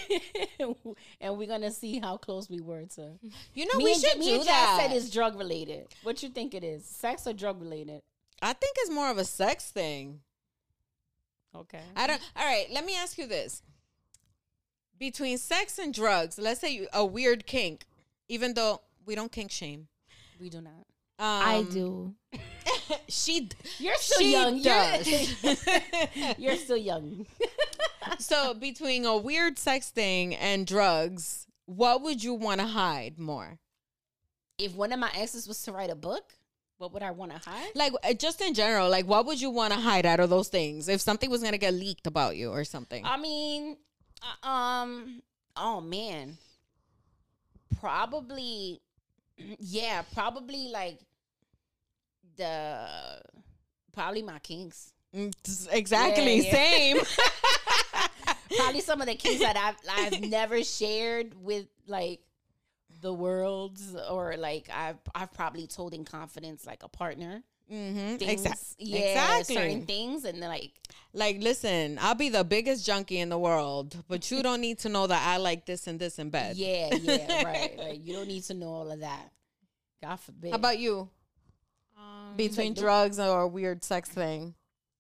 Speaker 2: and we're gonna see how close we were to
Speaker 5: You know,
Speaker 2: me
Speaker 5: we
Speaker 2: and,
Speaker 5: should
Speaker 2: me
Speaker 5: do
Speaker 2: and Jazz
Speaker 5: that.
Speaker 2: said it's drug related. What you think it is? Sex or drug related?
Speaker 5: I think it's more of a sex thing.
Speaker 2: Okay.
Speaker 5: I don't. All right, let me ask you this: between sex and drugs, let's say you, a weird kink, even though we don't kink shame.
Speaker 2: We do not.
Speaker 5: Um,
Speaker 4: I do.
Speaker 5: She. d-
Speaker 2: You're still
Speaker 5: She
Speaker 2: young.
Speaker 5: does.
Speaker 2: You're, you're still young.
Speaker 5: So between a weird sex thing and drugs, what would you want to hide more?
Speaker 2: If one of my exes was to write a book, what would I want to hide?
Speaker 5: Like uh, just in general, like what would you want to hide out of those things if something was gonna get leaked about you or something?
Speaker 2: I mean, uh, um, oh man, probably, yeah, probably like the probably my kinks.
Speaker 5: Mm, exactly,
Speaker 2: Yeah, yeah.
Speaker 5: same.
Speaker 2: Probably some of the kinks that I've I've never shared with like the world, or like I've I've probably told in confidence like a partner.
Speaker 5: Mm-hmm.
Speaker 2: Things,
Speaker 5: Exa-
Speaker 2: yeah,
Speaker 5: exactly.
Speaker 2: certain things, and then like
Speaker 5: Like, listen, I'll be the biggest junkie in the world, but you don't need to know that I like this and this in bed.
Speaker 2: yeah, yeah, right. Like you don't need to know all of that. God forbid.
Speaker 5: How about you?
Speaker 4: Um,
Speaker 5: Between
Speaker 2: like the-
Speaker 5: drugs or a weird sex thing?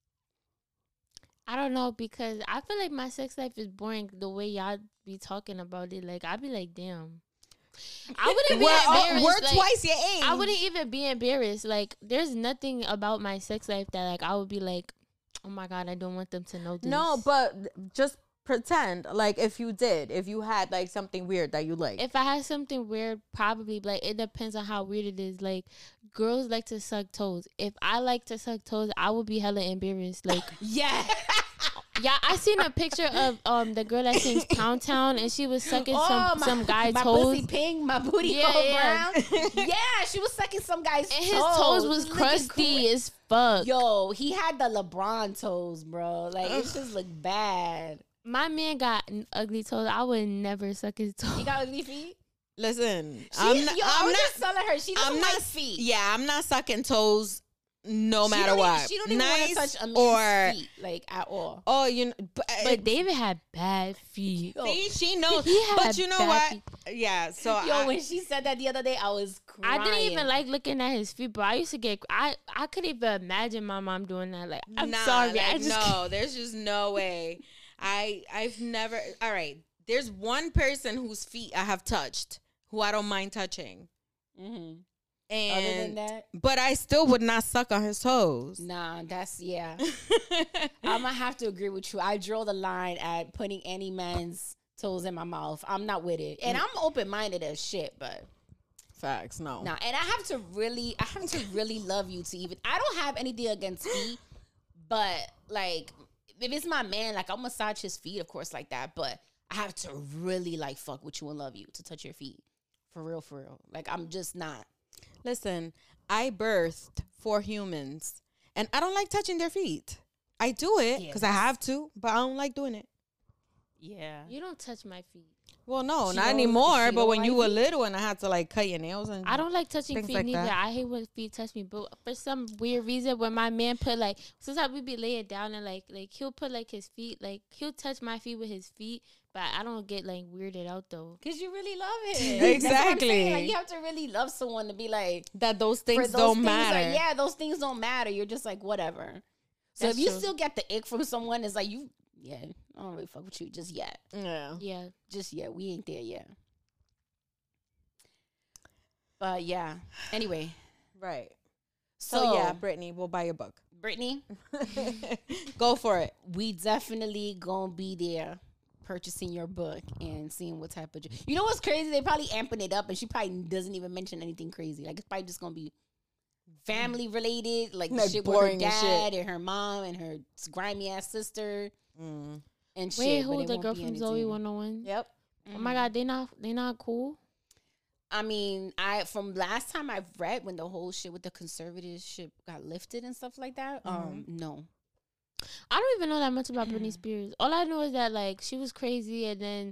Speaker 4: I don't know because I feel like my sex life is boring the way y'all be talking about it. Like I'd be like, damn. I wouldn't be
Speaker 5: We're, uh,
Speaker 4: embarrassed.
Speaker 5: we're
Speaker 4: like,
Speaker 5: twice your age.
Speaker 4: I wouldn't even be embarrassed. Like there's nothing about my sex life that like I would be like, oh my god, I don't want them to know this.
Speaker 5: No, but just pretend like if you did, if you had like something weird that you like.
Speaker 4: if I had something weird, probably like it depends on how weird it is. Like girls like to suck toes. If I like to suck toes, I would be hella embarrassed. Like
Speaker 2: yeah.
Speaker 4: yeah, I seen a picture of um the girl that sings Pound Town and she was sucking some
Speaker 2: my,
Speaker 4: some guy's
Speaker 2: my
Speaker 4: toes.
Speaker 2: pussy pink, my booty
Speaker 4: Yeah,
Speaker 2: hole
Speaker 4: yeah.
Speaker 2: brown. Yeah, she was sucking some guy's
Speaker 4: And his
Speaker 2: toes.
Speaker 4: toes was
Speaker 2: Looking
Speaker 4: crusty
Speaker 2: cra-
Speaker 4: as fuck.
Speaker 2: Yo, he had the LeBron toes, bro. Like it just looked bad.
Speaker 4: My man got n- ugly toes. I would never suck his toes.
Speaker 2: He got ugly feet.
Speaker 5: Listen,
Speaker 2: She,
Speaker 5: I'm not.
Speaker 2: yo, I
Speaker 5: I'm
Speaker 2: was
Speaker 5: not.
Speaker 2: just telling her she doesn't
Speaker 5: I'm
Speaker 2: like
Speaker 5: not.
Speaker 2: feet.
Speaker 5: Yeah, I'm not sucking toes. No
Speaker 2: She
Speaker 5: matter
Speaker 2: don't
Speaker 5: what.
Speaker 2: Even, she don't even
Speaker 5: nice
Speaker 2: want to touch a man's
Speaker 5: or
Speaker 2: feet like at all.
Speaker 5: oh, you know, but,
Speaker 4: But David had bad feet.
Speaker 5: see, she knows.
Speaker 4: He had
Speaker 5: But you know
Speaker 4: bad
Speaker 5: what?
Speaker 4: feet.
Speaker 5: Yeah. So
Speaker 2: Yo,
Speaker 5: I,
Speaker 2: when she said that the other day, I was crying.
Speaker 4: I didn't even like looking at his feet, but I used to get. I I couldn't even imagine my mom doing that. Like, I'm
Speaker 5: nah,
Speaker 4: sorry,
Speaker 5: like,
Speaker 4: I just
Speaker 5: no. There's just no way. I I've never. All right. There's one person whose feet I have touched who I don't mind touching,
Speaker 2: Mm-hmm.
Speaker 5: and
Speaker 2: Other than that,
Speaker 5: but I still would not suck on his toes.
Speaker 2: nah, that's yeah. I'm gonna have to agree with you. I draw the line at putting any man's toes in my mouth. I'm not with it, and I'm open minded as shit, but.
Speaker 5: Facts. No.
Speaker 2: Nah, and I have to really, I have to really love you to even. I don't have anything against feet, but like, if it's my man, like I'll massage his feet, of course, like that. But I have to really like fuck with you and love you to touch your feet, for real, for real. Like I'm just not.
Speaker 5: Listen, I birthed four humans, and I don't like touching their feet. I do it
Speaker 2: Yeah,
Speaker 5: because I
Speaker 2: that's-
Speaker 5: have to, but I don't like doing it.
Speaker 2: Yeah.
Speaker 4: You don't touch my feet.
Speaker 5: Well, no,
Speaker 2: She
Speaker 5: not
Speaker 2: don't-
Speaker 5: anymore.
Speaker 2: she
Speaker 5: But
Speaker 2: don't
Speaker 5: when you
Speaker 2: like
Speaker 5: were
Speaker 2: feet?
Speaker 5: little and I had to like cut your nails and
Speaker 4: I don't like touching
Speaker 5: Things
Speaker 4: feet
Speaker 5: like
Speaker 4: neither.
Speaker 5: that.
Speaker 4: I hate when feet touch me. But for some weird reason, when my man put like, sometimes we be laying down and like, like he'll put like his feet, like he'll touch my feet with his feet, but I don't get like weirded out though.
Speaker 2: Cause you really love him. That's what I'm
Speaker 5: Exactly.
Speaker 2: saying. Like you have to really love someone to be like
Speaker 5: that those
Speaker 2: for
Speaker 5: things
Speaker 2: those
Speaker 5: don't
Speaker 2: things
Speaker 5: matter.
Speaker 2: Are, yeah, those things don't matter. You're just like whatever. So
Speaker 4: That's
Speaker 2: if you
Speaker 4: true.
Speaker 2: still get the ick from someone, it's like you. Yeah, I don't really fuck with you just yet.
Speaker 5: Yeah.
Speaker 4: Yeah.
Speaker 2: Just yet. We ain't there yet. But yeah. Anyway,
Speaker 5: Right.
Speaker 2: so,
Speaker 5: So, yeah, Brittany, we'll buy your book.
Speaker 2: Brittany,
Speaker 5: Go for it.
Speaker 2: we definitely gonna be there purchasing your book and seeing what type of. You know what's crazy? They probably amping it up, and she probably doesn't even mention anything crazy. Like it's probably just gonna be family related, like the
Speaker 5: Like
Speaker 2: shit with her
Speaker 5: boring as shit.
Speaker 2: dad and her mom and her grimy ass sister
Speaker 5: Mm.
Speaker 2: and shit.
Speaker 4: Wait,
Speaker 2: but
Speaker 4: who
Speaker 2: it
Speaker 4: the
Speaker 2: won't
Speaker 4: girl
Speaker 2: be
Speaker 4: from Zoe
Speaker 2: anything.
Speaker 4: one oh one?
Speaker 5: Yep.
Speaker 4: Oh my god, they not they not cool.
Speaker 2: I mean, I from last time I've read when the whole shit with the conservatorship got lifted and stuff like that. Um, no.
Speaker 4: I don't even know that much about Britney Spears. All I know is that like she was crazy, and then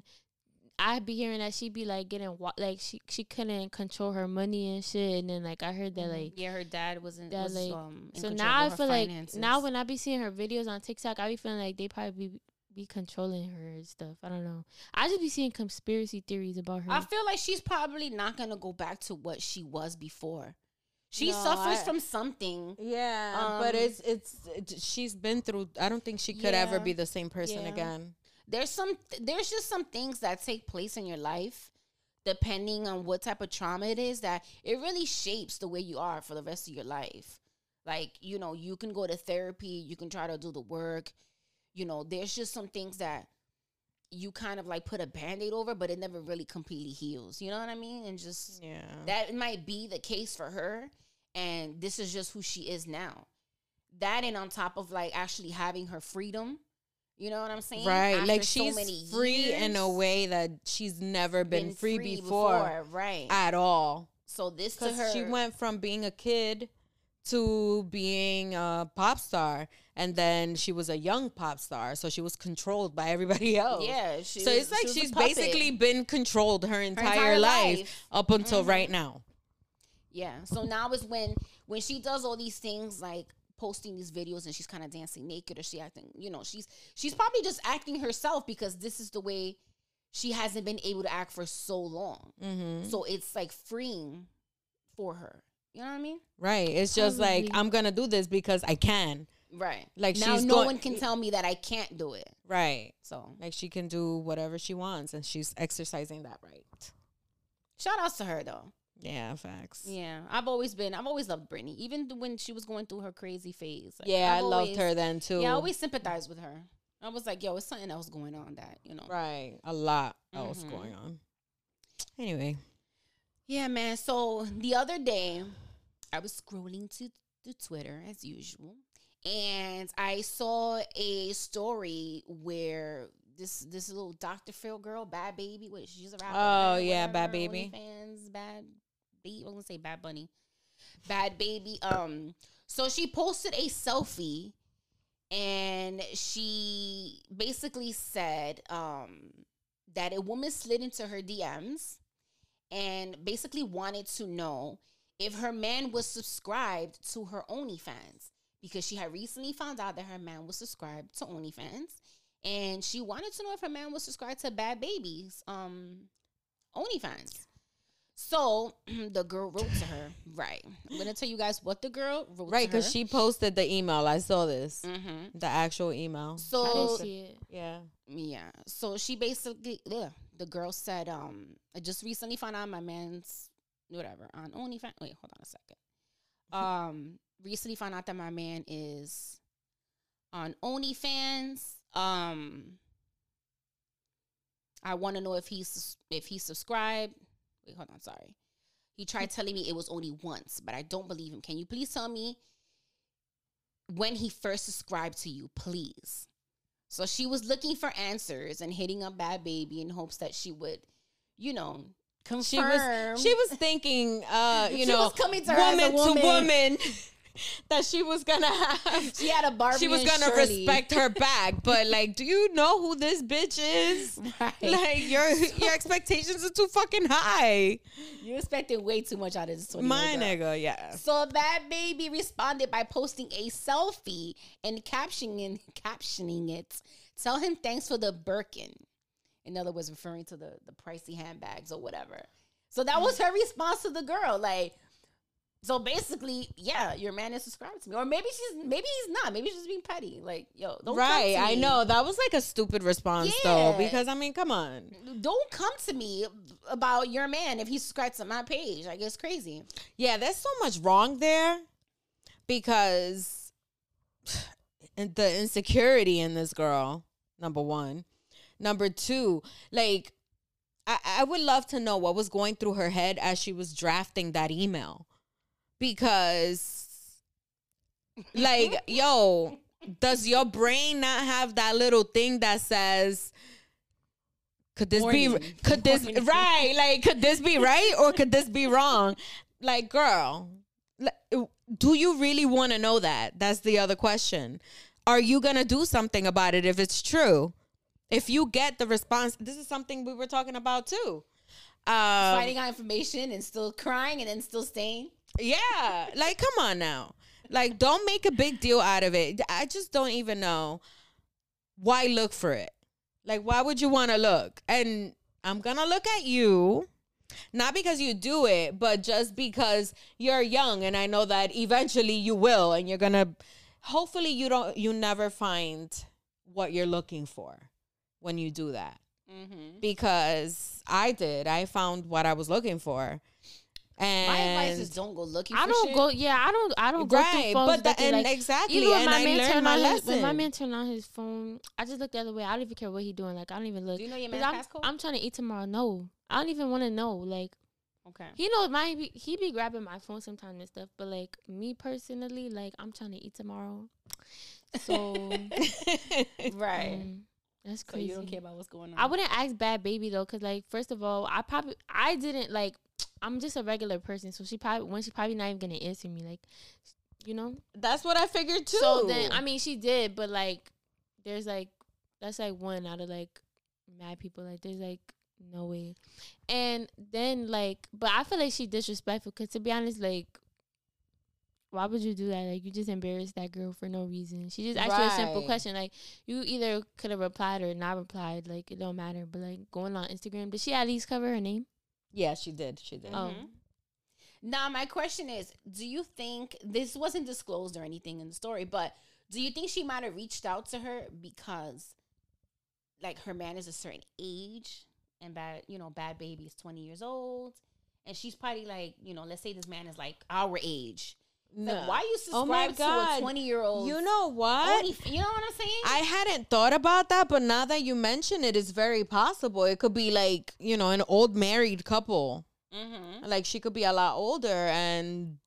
Speaker 4: I be hearing that she be like getting wa- like she she couldn't control her money and shit, and then like I heard that like
Speaker 2: Yeah, her dad wasn't.
Speaker 4: that
Speaker 2: Was,
Speaker 4: like
Speaker 2: um, in
Speaker 4: so
Speaker 2: control
Speaker 4: now I
Speaker 2: of her
Speaker 4: feel like
Speaker 2: finances.
Speaker 4: now when I be seeing her videos on TikTok, I be feeling like they probably be, be controlling her and stuff. I don't know. I just be seeing conspiracy theories about her.
Speaker 2: I feel like she's probably not gonna go back to what she was before. She
Speaker 5: No,
Speaker 2: suffers
Speaker 5: I-
Speaker 2: from something.
Speaker 5: Yeah, but
Speaker 2: Um,
Speaker 5: it's it's it, she's been through. I don't think she could ever
Speaker 2: Yeah.
Speaker 5: be the same person
Speaker 2: Yeah.
Speaker 5: again.
Speaker 2: There's some. There's just some things that take place in your life, depending on what type of trauma it is, that it really shapes the way you are for the rest of your life. Like, you know, you can go to therapy, you can try to do the work. You know, there's just some things that you kind of like put a band-aid over, but it never really completely heals. You know what I mean? And just
Speaker 5: Yeah.
Speaker 2: that might be the case for her. And this is just who she is now. That, and on top of like actually having her freedom. You know what I'm saying?
Speaker 5: Right.
Speaker 2: After
Speaker 5: Like
Speaker 2: so
Speaker 5: she's
Speaker 2: many
Speaker 5: free in a
Speaker 2: years,
Speaker 5: way that she's never been, free, before,
Speaker 2: Right.
Speaker 5: at all.
Speaker 2: So this to
Speaker 5: Because
Speaker 2: her.
Speaker 5: she went from being a kid to being a pop star, and then she was a young pop star, so she was controlled by everybody else.
Speaker 2: Yeah. She
Speaker 5: So
Speaker 2: was-
Speaker 5: it's like
Speaker 2: she was a
Speaker 5: she's
Speaker 2: puppet.
Speaker 5: basically been controlled her entire,
Speaker 2: entire
Speaker 5: life,
Speaker 2: life.
Speaker 5: up until
Speaker 2: Mhm.
Speaker 5: right now.
Speaker 2: Yeah. So now is when when she does all these things like posting these videos and she's kind of dancing naked, or she acting, you know, she's she's probably just acting herself because this is the way she hasn't been able to act for so long.
Speaker 5: Mm-hmm.
Speaker 2: So it's like freeing for her. You know what I mean?
Speaker 5: Right. It's just like,
Speaker 4: Probably.
Speaker 5: I'm gonna do this because I can.
Speaker 2: Right.
Speaker 5: Like,
Speaker 2: now
Speaker 5: she's
Speaker 2: no
Speaker 5: going-
Speaker 2: one can tell me that I can't do it.
Speaker 5: Right.
Speaker 2: So
Speaker 5: Like she can do whatever she wants, and she's exercising that right.
Speaker 2: shout outs to her though.
Speaker 5: Yeah, facts.
Speaker 2: Yeah, I've always been, I've always loved Britney, even th- when she was going through her crazy phase. Like,
Speaker 5: Yeah,
Speaker 2: I've
Speaker 5: I loved
Speaker 2: always-
Speaker 5: her then too.
Speaker 2: Yeah, I always sympathized with her. I was like, yo, it's something else going on that, you know.
Speaker 5: Right. A lot else
Speaker 2: Mhm.
Speaker 5: going on. Anyway.
Speaker 2: Yeah, man. So the other day, I was scrolling to, to Twitter as usual, and I saw a story where this this little Doctor Phil girl, Bad Baby, what she's a rapper.
Speaker 5: Oh,
Speaker 2: right?
Speaker 5: yeah,
Speaker 2: Whatever,
Speaker 5: Bad Baby.
Speaker 2: OnlyFans, Bad Baby. I was gonna say Bad Bunny, Bad Baby. Um, so she posted a selfie, and she basically said um that a woman slid into her D Ms and basically wanted to know if her man was subscribed to her OnlyFans, because she had recently found out that her man was subscribed to OnlyFans, and she wanted to know if her man was subscribed to Bad Baby's um, OnlyFans. So the girl wrote to her, right? I'm gonna tell you guys what the girl wrote.
Speaker 5: Right,
Speaker 2: to her.
Speaker 5: because she posted the email. I saw this,
Speaker 2: Mm-hmm.
Speaker 5: the actual email.
Speaker 2: So
Speaker 4: I didn't see it.
Speaker 5: Yeah.
Speaker 2: yeah, so she basically, yeah, the girl said, um, I just recently found out my man's whatever on OnlyFans. Wait, hold on a second. Um, recently found out that my man is on OnlyFans. Um, I want to know if he's if he's subscribed. Wait, hold on, sorry. He tried telling me it was only once, but I don't believe him. Can you please tell me when he first subscribed to you, please? So she was looking for answers and hitting up Bad Baby in hopes that she would, you know, confirm.
Speaker 5: She was she was thinking, uh, you
Speaker 2: She
Speaker 5: know,
Speaker 2: was coming to her as a
Speaker 5: woman to
Speaker 2: woman.
Speaker 5: woman, that she was gonna have.
Speaker 2: She had a Barbie.
Speaker 5: She was
Speaker 2: and
Speaker 5: gonna
Speaker 2: Shirley.
Speaker 5: respect her back, but like, do you know who this bitch is?
Speaker 2: Right.
Speaker 5: Like, your your expectations are too fucking high.
Speaker 2: You're expecting way too much out of this twenty
Speaker 5: My
Speaker 2: year old girl.
Speaker 5: nigga, yeah.
Speaker 2: So Bad Baby responded by posting a selfie and captioning captioning it. Tell him thanks for the Birkin. In other words, referring to the, the pricey handbags or whatever. So that was her response to the girl. Like, so basically, yeah, your man is subscribed to me. Or maybe she's maybe he's not. Maybe she's just being petty. Like, yo, don't
Speaker 5: Right,
Speaker 2: come to
Speaker 5: I
Speaker 2: me.
Speaker 5: know. That was like a stupid response though,
Speaker 2: Yeah.
Speaker 5: because I mean, come on.
Speaker 2: Don't come to me about your man if he subscribes to my page. Like, it's crazy.
Speaker 5: Yeah, there's so much wrong there because the insecurity in this girl, number one. Number two, like, I, I would love to know what was going through her head as she was drafting that email. Because, like, yo, does your brain not have that little thing that says, could this be,
Speaker 2: Warning.
Speaker 5: could this,
Speaker 2: Warning.
Speaker 5: right? Like, could this be right or could this be wrong? Like, girl, like, do you really want to know that? That's the other question. Are you going to do something about it if it's true? If you get the response, this is something we were talking about too. Um,
Speaker 2: Finding out information and still crying and then still staying.
Speaker 5: yeah, like, come on now. Like, don't make a big deal out of it. I just don't even know why look for it. Like, why would you want to look? And I'm going to look at you, not because you do it, but just because you're young. And I know that eventually you will. And you're going to, hopefully you don't, you never find what you're looking for when you do that.
Speaker 2: Mm-hmm.
Speaker 5: Because I did. I found what I was looking for. And
Speaker 2: My advice is don't go looking for
Speaker 4: I don't
Speaker 2: shit.
Speaker 4: go. Yeah, I don't. I don't go
Speaker 5: Right,
Speaker 4: through phones.
Speaker 5: but the-
Speaker 4: looking,
Speaker 5: and
Speaker 4: like,
Speaker 5: exactly,
Speaker 4: even when
Speaker 5: and
Speaker 4: my
Speaker 5: I
Speaker 4: man
Speaker 5: learned
Speaker 4: turned
Speaker 5: my
Speaker 4: on his, when my
Speaker 5: lesson.
Speaker 4: man turned on his phone, I just look the other way. I don't even care what he doing. Like, I don't even look.
Speaker 2: Do you know your
Speaker 4: 'Cause
Speaker 2: man's
Speaker 4: I'm,
Speaker 2: passcode?
Speaker 4: I'm trying to eat tomorrow. No, I don't even want to know. Like,
Speaker 2: Okay.
Speaker 4: he knows my he, he be grabbing my phone sometimes and stuff. But like me personally, like I'm trying to eat tomorrow. So
Speaker 2: Right.
Speaker 4: um, that's
Speaker 2: So
Speaker 4: crazy.
Speaker 2: you don't care about what's going on.
Speaker 4: I wouldn't ask Bad Baby though, cause like first of all, I probably I didn't like. I'm just a regular person, so she probably when she probably not even gonna answer me, like, you know.
Speaker 5: That's what I figured too.
Speaker 4: So then, I mean, she did, but like, there's like that's like one out of like mad people. Like, there's like no way. And then like, but I feel like she disrespectful, cause to be honest, like, why would you do that? Like, you just embarrassed that girl for no reason. She just asked you a simple
Speaker 5: Right.
Speaker 4: question. Like, you either could have replied or not replied. Like, it don't matter. But like, going on Instagram, did she at least cover her name?
Speaker 5: yeah, she did. She did.
Speaker 4: Oh.
Speaker 2: Mhm. Now, my question is, do you think this wasn't disclosed or anything in the story, but do you think she might have reached out to her because, like, her man is a certain age and bad, you know, Bad Baby is twenty years old, and she's probably like, you know, let's say this man is like our age.
Speaker 5: No.
Speaker 2: Like, why you
Speaker 5: Oh my
Speaker 2: subscribe to a
Speaker 5: God.
Speaker 2: twenty-year-old?
Speaker 5: You know what?
Speaker 2: You know what I'm saying?
Speaker 5: I hadn't thought about that, but now that you mention it, it's very possible. It could be like, you know, an old married couple.
Speaker 2: mm-hmm.
Speaker 5: Like, she could be a lot older, and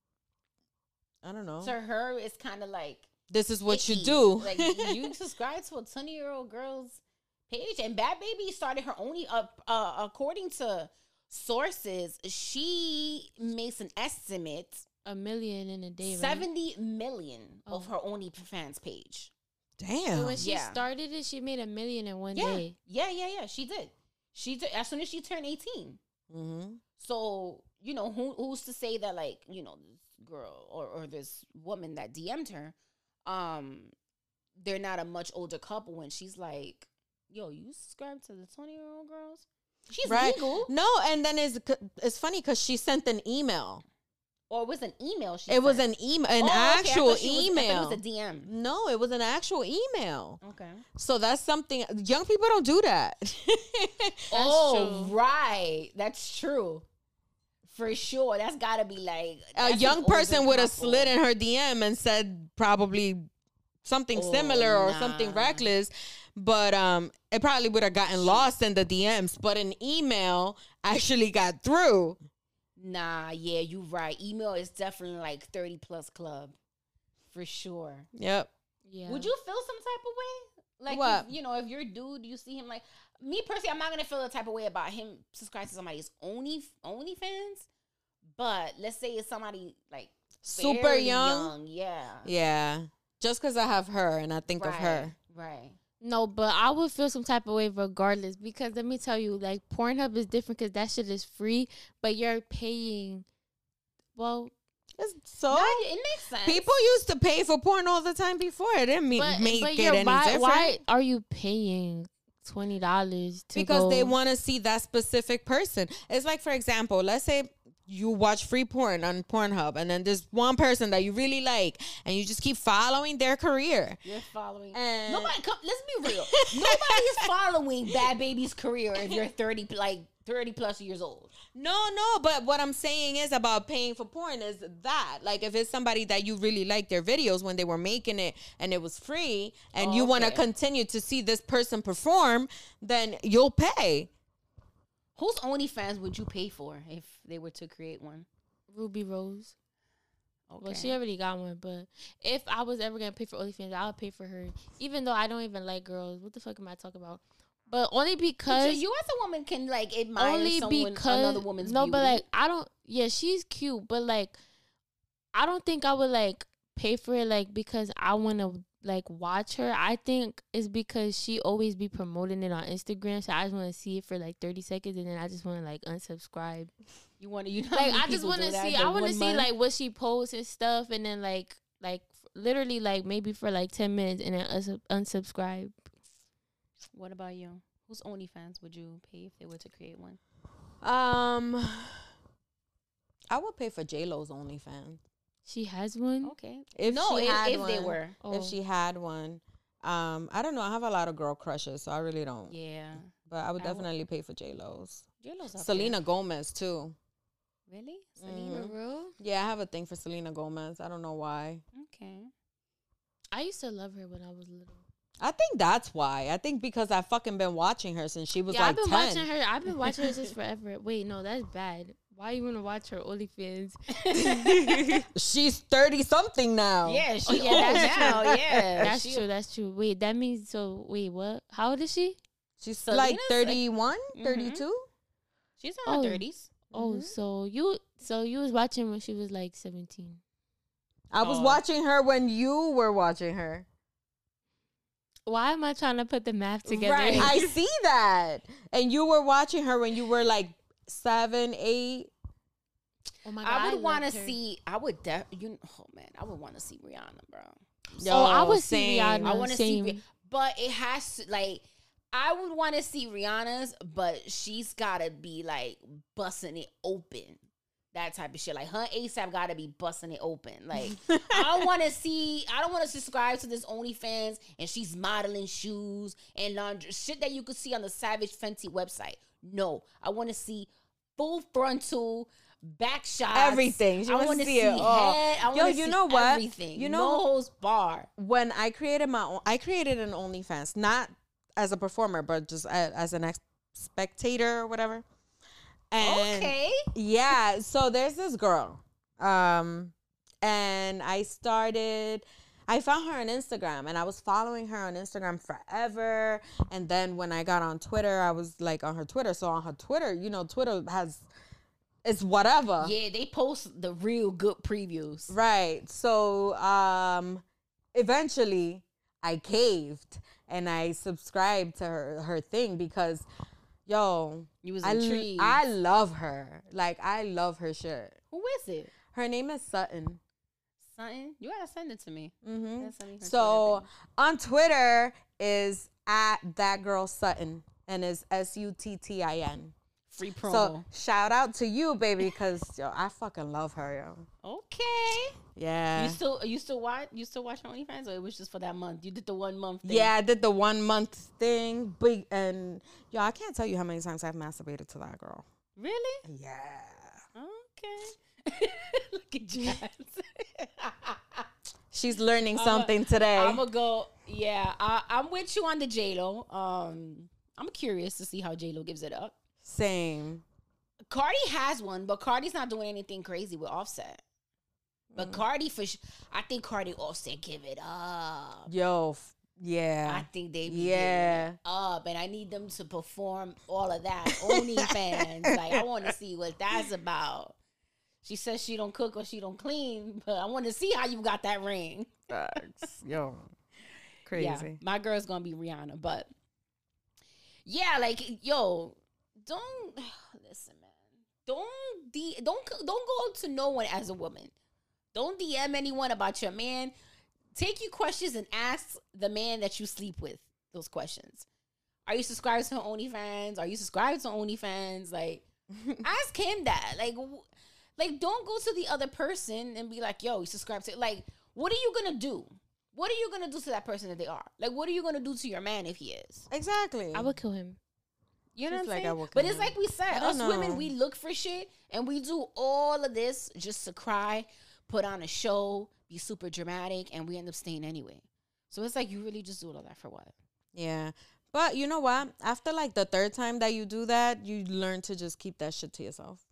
Speaker 5: I don't know.
Speaker 2: To her, it's kind of like
Speaker 5: This is what you
Speaker 2: icky.
Speaker 5: do.
Speaker 2: Like, you subscribe to a twenty-year-old girl's page, and Bad Baby started her only up. Uh, according to sources, she makes an estimate
Speaker 4: A million in a day, right?
Speaker 2: seventy million of
Speaker 4: Oh.
Speaker 2: her OnlyFans page.
Speaker 4: But
Speaker 5: Damn.
Speaker 4: when she
Speaker 2: Yeah.
Speaker 4: started it, she made a million in one
Speaker 2: Yeah,
Speaker 4: day.
Speaker 2: yeah, yeah, yeah. She did. She did as soon as she turned eighteen.
Speaker 5: Mm-hmm.
Speaker 2: So, you know, who who's to say that, like, you know, this girl or, or this woman that D M'd her, um, they're not a much older couple when she's like, yo, you subscribe to the twenty-year-old girls? She's
Speaker 5: right.
Speaker 2: legal.
Speaker 5: No, and then it's it's funny because she sent an email.
Speaker 2: Or it was an email she
Speaker 5: It
Speaker 2: sent.
Speaker 5: was an email, an
Speaker 2: Oh, okay, I
Speaker 5: actual
Speaker 2: thought she was- I thought
Speaker 5: email.
Speaker 2: it was a D M.
Speaker 5: No, it was an actual email.
Speaker 2: Okay.
Speaker 5: So that's something young people don't do that.
Speaker 2: Oh, right. That's true. For sure. That's got to be like
Speaker 5: A
Speaker 2: that's
Speaker 5: young
Speaker 2: an older
Speaker 5: person would have
Speaker 2: couple.
Speaker 5: slid in her D M and said probably something
Speaker 2: Oh,
Speaker 5: similar or
Speaker 2: nah.
Speaker 5: something reckless, but um, it probably would have gotten lost in the D Ms. But an email actually got through.
Speaker 2: Nah, yeah, you right. Email is definitely like thirty plus club. For sure.
Speaker 5: Yep.
Speaker 4: Yeah.
Speaker 2: Would you feel some type of way? Like,
Speaker 5: What?
Speaker 2: If, you know, if you're a dude, you see him like, me personally, I'm not going to feel the type of way about him subscribing to somebody's only OnlyFans. But let's say it's somebody like
Speaker 5: Super
Speaker 2: fairly
Speaker 5: young?
Speaker 2: Yeah.
Speaker 5: Yeah. Just because I have her and I think
Speaker 2: right,
Speaker 5: of her.
Speaker 2: Right.
Speaker 4: No, but I would feel some type of way regardless because let me tell you, like Pornhub is different because that shit is free, but you're paying. Well,
Speaker 5: It's so
Speaker 2: No, it makes sense.
Speaker 5: people used to pay for porn all the time before. It didn't mean,
Speaker 4: but,
Speaker 5: make
Speaker 4: but
Speaker 5: it
Speaker 4: you're
Speaker 5: any
Speaker 4: why,
Speaker 5: different.
Speaker 4: why are you paying twenty dollars to
Speaker 5: Because
Speaker 4: go?
Speaker 5: they want to see that specific person. It's like, for example, let's say you watch free porn on Pornhub, and then there's one person that you really like, and you just keep following their career.
Speaker 2: You're following.
Speaker 5: And-
Speaker 2: Nobody, come, let's be real. Nobody is following Bad Baby's career if you're thirty, like thirty plus years old.
Speaker 5: No, no, but what I'm saying is about paying for porn is that, like, if it's somebody that you really like their videos when they were making it and it was free, and
Speaker 2: Oh,
Speaker 5: you want to
Speaker 2: okay.
Speaker 5: continue to see this person perform, then you'll pay.
Speaker 2: Whose OnlyFans would you pay for if they were to create one?
Speaker 4: Ruby Rose.
Speaker 2: Okay.
Speaker 4: Well, she already got one, but if I was ever gonna pay for OnlyFans, I would pay for her. Even though I don't even like girls, what the fuck am I talking about? But only
Speaker 2: But
Speaker 4: because
Speaker 2: you, you as a woman can like admire
Speaker 4: only
Speaker 2: someone,
Speaker 4: because
Speaker 2: another woman's
Speaker 4: no,
Speaker 2: beauty.
Speaker 4: but like I don't. Yeah, she's cute, but like I don't think I would like pay for it like because I want to like watch her. I think it's because she always be promoting it on Instagram, so I just want to see it for like thirty seconds, and then I just want to like unsubscribe.
Speaker 2: you want to, you know, how
Speaker 4: Like
Speaker 2: many
Speaker 4: I just
Speaker 2: people
Speaker 4: want
Speaker 2: do
Speaker 4: to
Speaker 2: that
Speaker 4: see.
Speaker 2: the
Speaker 4: I want to
Speaker 2: one
Speaker 4: see
Speaker 2: month?
Speaker 4: like what she posts and stuff, and then like like literally like maybe for like ten minutes, and then unsub- unsubscribe.
Speaker 2: What about you? Whose OnlyFans would you pay if they were to create one?
Speaker 5: Um, I would pay for J Lo's OnlyFans
Speaker 4: She has one.
Speaker 2: Okay.
Speaker 5: if
Speaker 2: no,
Speaker 5: she
Speaker 2: if,
Speaker 5: had
Speaker 2: if
Speaker 5: one.
Speaker 2: they were.
Speaker 4: Oh.
Speaker 5: If she had one, um, I don't know. I have a lot of girl crushes, so I really don't.
Speaker 2: Yeah.
Speaker 5: But I would
Speaker 2: I would-
Speaker 5: definitely pay for J Lo's.
Speaker 2: J-Lo's up
Speaker 5: Selena Gomez too.
Speaker 2: there. Really? Selena?
Speaker 5: Mhm.
Speaker 4: real?
Speaker 5: Yeah, I have a thing for Selena Gomez. I don't know why.
Speaker 2: Okay.
Speaker 4: I used to love her when I was little.
Speaker 5: I think that's why. I think because I fucking been watching her since she was
Speaker 4: Yeah,
Speaker 5: like
Speaker 4: I've been
Speaker 5: ten.
Speaker 4: watching her. I've been watching her since forever. Wait, no, that's bad. Why you want to watch her OnlyFans?
Speaker 5: She's thirty something now.
Speaker 2: Yeah, she
Speaker 4: yeah,
Speaker 2: old
Speaker 4: that's
Speaker 2: now.
Speaker 4: true.
Speaker 2: Yeah.
Speaker 4: That's
Speaker 2: she-
Speaker 4: true. That's true. Wait, that means so. Wait, what? How old is she?
Speaker 5: She's
Speaker 2: Selena's
Speaker 5: like
Speaker 2: like-
Speaker 5: thirty-one,
Speaker 2: Mhm.
Speaker 5: thirty-two.
Speaker 2: She's in her
Speaker 4: Oh.
Speaker 2: thirties.
Speaker 4: Oh,
Speaker 2: Mhm.
Speaker 4: so you so you was watching when she was like seventeen.
Speaker 5: I was
Speaker 2: Oh.
Speaker 5: watching her when you were watching her.
Speaker 4: Why am I trying to put the math together?
Speaker 2: Right.
Speaker 5: I see that. And you were watching her when you were like seven, eight.
Speaker 4: Oh my god,
Speaker 2: I would want to
Speaker 4: loved her.
Speaker 2: see. I would def. You. Oh man, I would want to see Rihanna, bro.
Speaker 5: Yo,
Speaker 4: oh, I would see
Speaker 5: same.
Speaker 4: Rihanna.
Speaker 2: I want to see,
Speaker 4: same.
Speaker 2: Rih- but it has to like. I would want to see Rihanna's, but she's gotta be like busting it open. That type of shit. Like her ASAP gotta be busting it open. Like I don't want to see. I don't want to subscribe to this OnlyFans and she's modeling shoes and laundry shit that you could see on the Savage Fenty website. No, I want to see full frontal. Back shots,
Speaker 5: Everything. She
Speaker 2: I
Speaker 5: wants to
Speaker 2: want to
Speaker 5: see
Speaker 2: see
Speaker 5: it all.
Speaker 2: head. I
Speaker 5: Yo,
Speaker 2: want to
Speaker 5: you
Speaker 2: see
Speaker 5: know what?
Speaker 2: everything.
Speaker 5: You know-
Speaker 2: no holds bar.
Speaker 5: When I created my own, I created an OnlyFans, not as a performer, but just a, as an ex- spectator or whatever. And
Speaker 2: Okay.
Speaker 5: yeah, so there's this girl. Um, and I started, I found her on Instagram and I was following her on Instagram forever. And then when I got on Twitter, I was like on her Twitter. So on her Twitter, you know, Twitter has, it's whatever.
Speaker 2: Yeah, they post the real good previews.
Speaker 5: Right. So um eventually I caved and I subscribed to her her thing because Yo,
Speaker 2: You was
Speaker 5: I, l-
Speaker 2: intrigued.
Speaker 5: I love her. Like, I love her shit.
Speaker 2: Who is it?
Speaker 5: Her name is Sutton.
Speaker 2: Something? You gotta send it to me.
Speaker 5: Mm-hmm.
Speaker 2: Gotta send me her
Speaker 5: So
Speaker 2: Twitter
Speaker 5: on Twitter is at that girl Sutton and is S U T T I N.
Speaker 2: page. Free promo.
Speaker 5: So shout out to you, baby, because yo, I fucking love her, yo.
Speaker 2: okay.
Speaker 5: Yeah.
Speaker 2: You still you still watch you still watch OnlyFans, or it was just for that month? You did the one month thing.
Speaker 5: Yeah, I did the one month thing, big, and yo, I can't tell you how many times I've masturbated to that girl.
Speaker 2: Really?
Speaker 5: Yeah.
Speaker 2: Okay. Look at Jazz.
Speaker 5: She's learning something today.
Speaker 2: I'm gonna go. Yeah, I, I'm with you on the J Lo. Um, I'm curious to see how J Lo gives it up.
Speaker 5: Same.
Speaker 2: Cardi has one, but Cardi's not doing anything crazy with Offset. But Cardi, for sh- I think Cardi Offset give it up.
Speaker 5: Yo, f- yeah.
Speaker 2: I think they be
Speaker 5: Yeah.
Speaker 2: giving it up, and I need them to perform all of that. OnlyFans, like I want to see what that's about. She says she don't cook or she don't clean, but I want to see how you got that ring.
Speaker 5: Facts. Yo, crazy.
Speaker 2: Yeah, my girl's gonna be Rihanna, but yeah, like yo, don't listen, man. Don't D, don't don't go to no one as a woman. Don't D M anyone about your man. Take your questions and ask the man that you sleep with those questions. Are you subscribed to OnlyFans? Are you subscribed to OnlyFans? Like, ask him that. Like, w- like don't go to the other person and be like, "Yo, you subscribe to." Like, what are you gonna do? What are you gonna do to that person that they are? Like, what are you gonna do to your man if he is?
Speaker 5: Exactly.
Speaker 4: I would kill him.
Speaker 2: You know
Speaker 5: Just
Speaker 2: what I'm
Speaker 5: like I
Speaker 2: saying?
Speaker 5: would
Speaker 2: But
Speaker 5: kill
Speaker 2: it's
Speaker 5: him.
Speaker 2: like we said,
Speaker 5: I don't
Speaker 2: us
Speaker 5: know.
Speaker 2: women, we look for shit and we do all of this just to cry, put on a show, be super dramatic, and we end up staying anyway. So it's like you really just do all that for what?
Speaker 5: Yeah. But you know what? After like the third time that you do that, you learn to just keep that shit to yourself.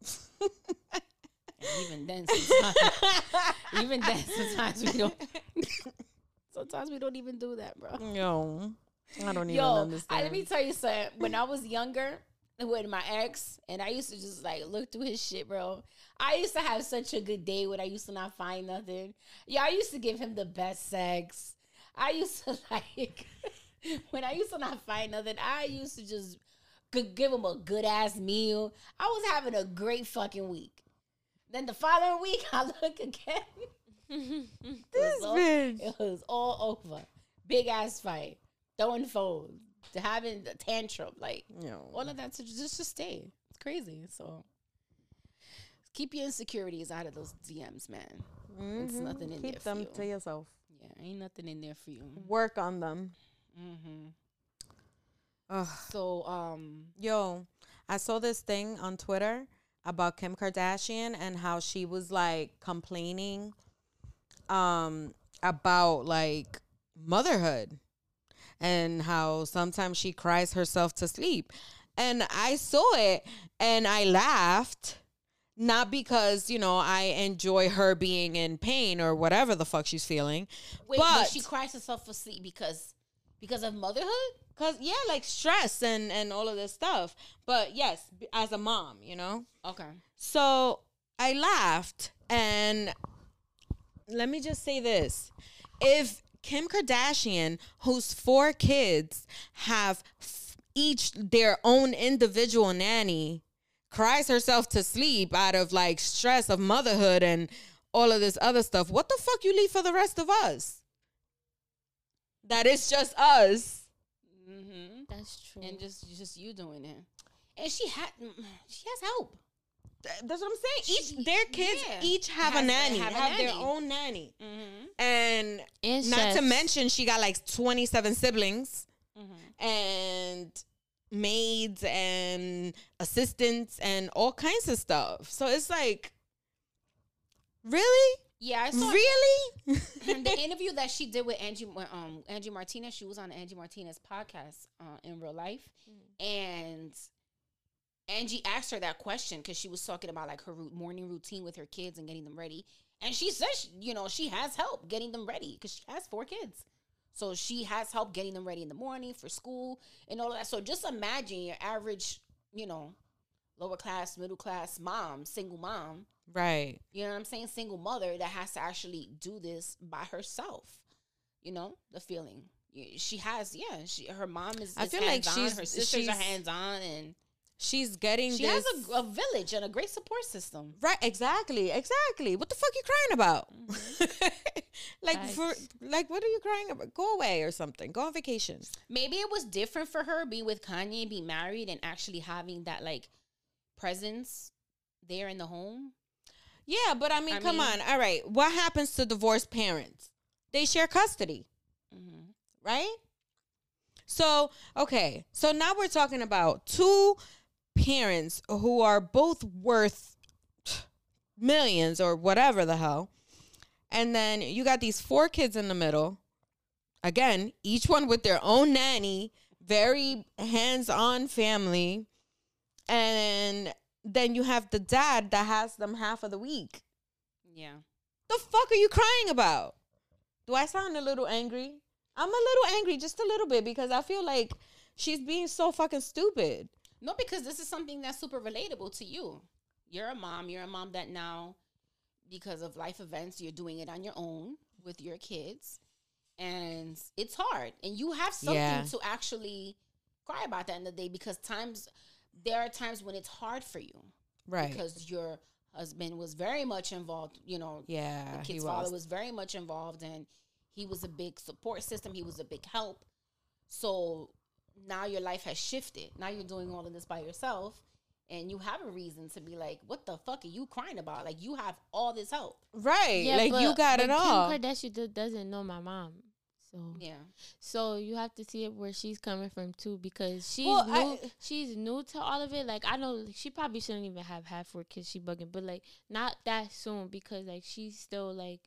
Speaker 2: And even then, sometimes, even then, sometimes we don't. Sometimes we don't even do that, bro.
Speaker 5: Yo, I don't even
Speaker 2: Yo,
Speaker 5: understand.
Speaker 2: I, let me tell you something. When I was younger, with my ex, and I used to just like look through his shit, bro. I used to have such a good day when I used to not find nothing. Yeah, I used to give him the best sex. I used to like when I used to not find nothing. I used to just g- give him a good ass meal. I was having a great fucking week. Then the following week, I look again.
Speaker 5: this
Speaker 2: all-
Speaker 5: bitch.
Speaker 2: It was all over. Big ass fight. Throwing phones. To having the tantrum. Like,
Speaker 5: Yo.
Speaker 2: all of that to just, just stay. It's crazy. So, keep your insecurities out of those D Ms, man. It's
Speaker 5: Mhm.
Speaker 2: nothing in
Speaker 5: Keep
Speaker 2: there
Speaker 5: them
Speaker 2: for
Speaker 5: to
Speaker 2: you.
Speaker 5: yourself.
Speaker 2: Yeah, ain't nothing in there for you.
Speaker 5: Work on them.
Speaker 2: Mm-hmm.
Speaker 5: Ugh.
Speaker 2: So, um,
Speaker 5: Yo, I saw this thing on Twitter about Kim Kardashian and how she was like complaining um about like motherhood and how sometimes she cries herself to sleep. And I saw it and I laughed, not because, you know, I enjoy her being in pain or whatever the fuck she's feeling.
Speaker 2: wait,
Speaker 5: but
Speaker 2: but she cries herself for sleep because because of motherhood?
Speaker 5: Cause yeah, like stress and and all of this stuff. But yes, b- as a mom, you know.
Speaker 2: Okay.
Speaker 5: So I laughed, and let me just say this: if Kim Kardashian, whose four kids have f- each their own individual nanny, cries herself to sleep out of like stress of motherhood and all of this other stuff, what the fuck you leave for the rest of us? That is just us.
Speaker 2: Mm-hmm.
Speaker 4: That's true.
Speaker 2: And just just you doing it. And she had she has help.
Speaker 5: Th- That's what I'm saying.
Speaker 2: She-
Speaker 5: Each their kids
Speaker 2: yeah.
Speaker 5: each have
Speaker 2: Has-
Speaker 5: a nanny,
Speaker 2: have
Speaker 5: have,
Speaker 2: a
Speaker 5: their
Speaker 2: nanny.
Speaker 5: own nanny,
Speaker 2: Mm-hmm.
Speaker 5: and
Speaker 4: And
Speaker 5: not to
Speaker 4: chefs.
Speaker 5: mention she got like twenty-seven siblings
Speaker 2: Mm-hmm.
Speaker 5: and maids and assistants and all kinds of stuff. So it's like, really,
Speaker 2: Yeah, I saw
Speaker 5: really.
Speaker 2: the interview that she did with Angie um Angie Martinez. She was on Angie Martinez podcast uh, in real life, and Angie asked her that question because she was talking about like her ru- morning routine with her kids and getting them ready. And she says, you know, she has help getting them ready because she has four kids. So she has help getting them ready in the morning for school and all of that. So just imagine your average, you know, lower class, middle class mom, single mom.
Speaker 5: Right.
Speaker 2: You know what I'm saying? Single mother that has to actually do this by herself. You know, the feeling. Y- She has, yeah. She her mom is,
Speaker 5: I
Speaker 2: is
Speaker 5: feel like
Speaker 2: hands-on.
Speaker 5: she's-
Speaker 2: her sisters are
Speaker 5: she's-
Speaker 2: hands on, and
Speaker 5: she's getting
Speaker 2: She
Speaker 5: this.
Speaker 2: has a, a village and a great support system.
Speaker 5: Right, exactly, exactly. What the fuck you crying about?
Speaker 2: Mm-hmm.
Speaker 5: like for like, what are you crying about? Go away or something. Go on vacation.
Speaker 2: Maybe it was different for her being with Kanye, being married, and actually having that like presence there in the home.
Speaker 5: Yeah, but I mean,
Speaker 2: I
Speaker 5: come
Speaker 2: mean-
Speaker 5: on. All right, what happens to divorced parents? They share custody,
Speaker 2: Mm-hmm.
Speaker 5: right? So, okay. So now we're talking about two parents who are both worth millions or whatever the hell. And then you got these four kids in the middle. Again, each one with their own nanny, very hands-on family. And then you have the dad that has them half of the week.
Speaker 2: Yeah.
Speaker 5: The fuck are you crying about? Do I sound a little angry? I'm a little angry, just a little bit, because I feel like she's being so fucking stupid.
Speaker 2: No, because this is something that's super relatable to you. You're a mom. You're a mom that now, because of life events, you're doing it on your own with your kids. And it's hard. And you have something
Speaker 5: Yeah.
Speaker 2: to actually cry about at the end of the day, because times there are times when it's hard for you.
Speaker 5: Right.
Speaker 2: Because your husband was very much involved, you know,
Speaker 5: Yeah,
Speaker 2: the
Speaker 5: he
Speaker 2: kid's father
Speaker 5: was.
Speaker 2: was very much involved, and he was a big support system. He was a big help. So now your life has shifted. Now you're doing all of this by yourself, and you have a reason to be like, what the fuck are you crying about? Like, you have all this help.
Speaker 5: Right. like, you
Speaker 4: but-
Speaker 5: got
Speaker 4: but
Speaker 5: it all.
Speaker 4: Kim Kardashian do- doesn't know my mom. So
Speaker 2: Yeah.
Speaker 4: So you have to see it where she's coming from too, because she's
Speaker 5: Well,
Speaker 4: new.
Speaker 5: I-
Speaker 4: she's new to all of it. Like, I know she probably shouldn't even have had four kids. She bugging, but like not that soon, because like she's still like.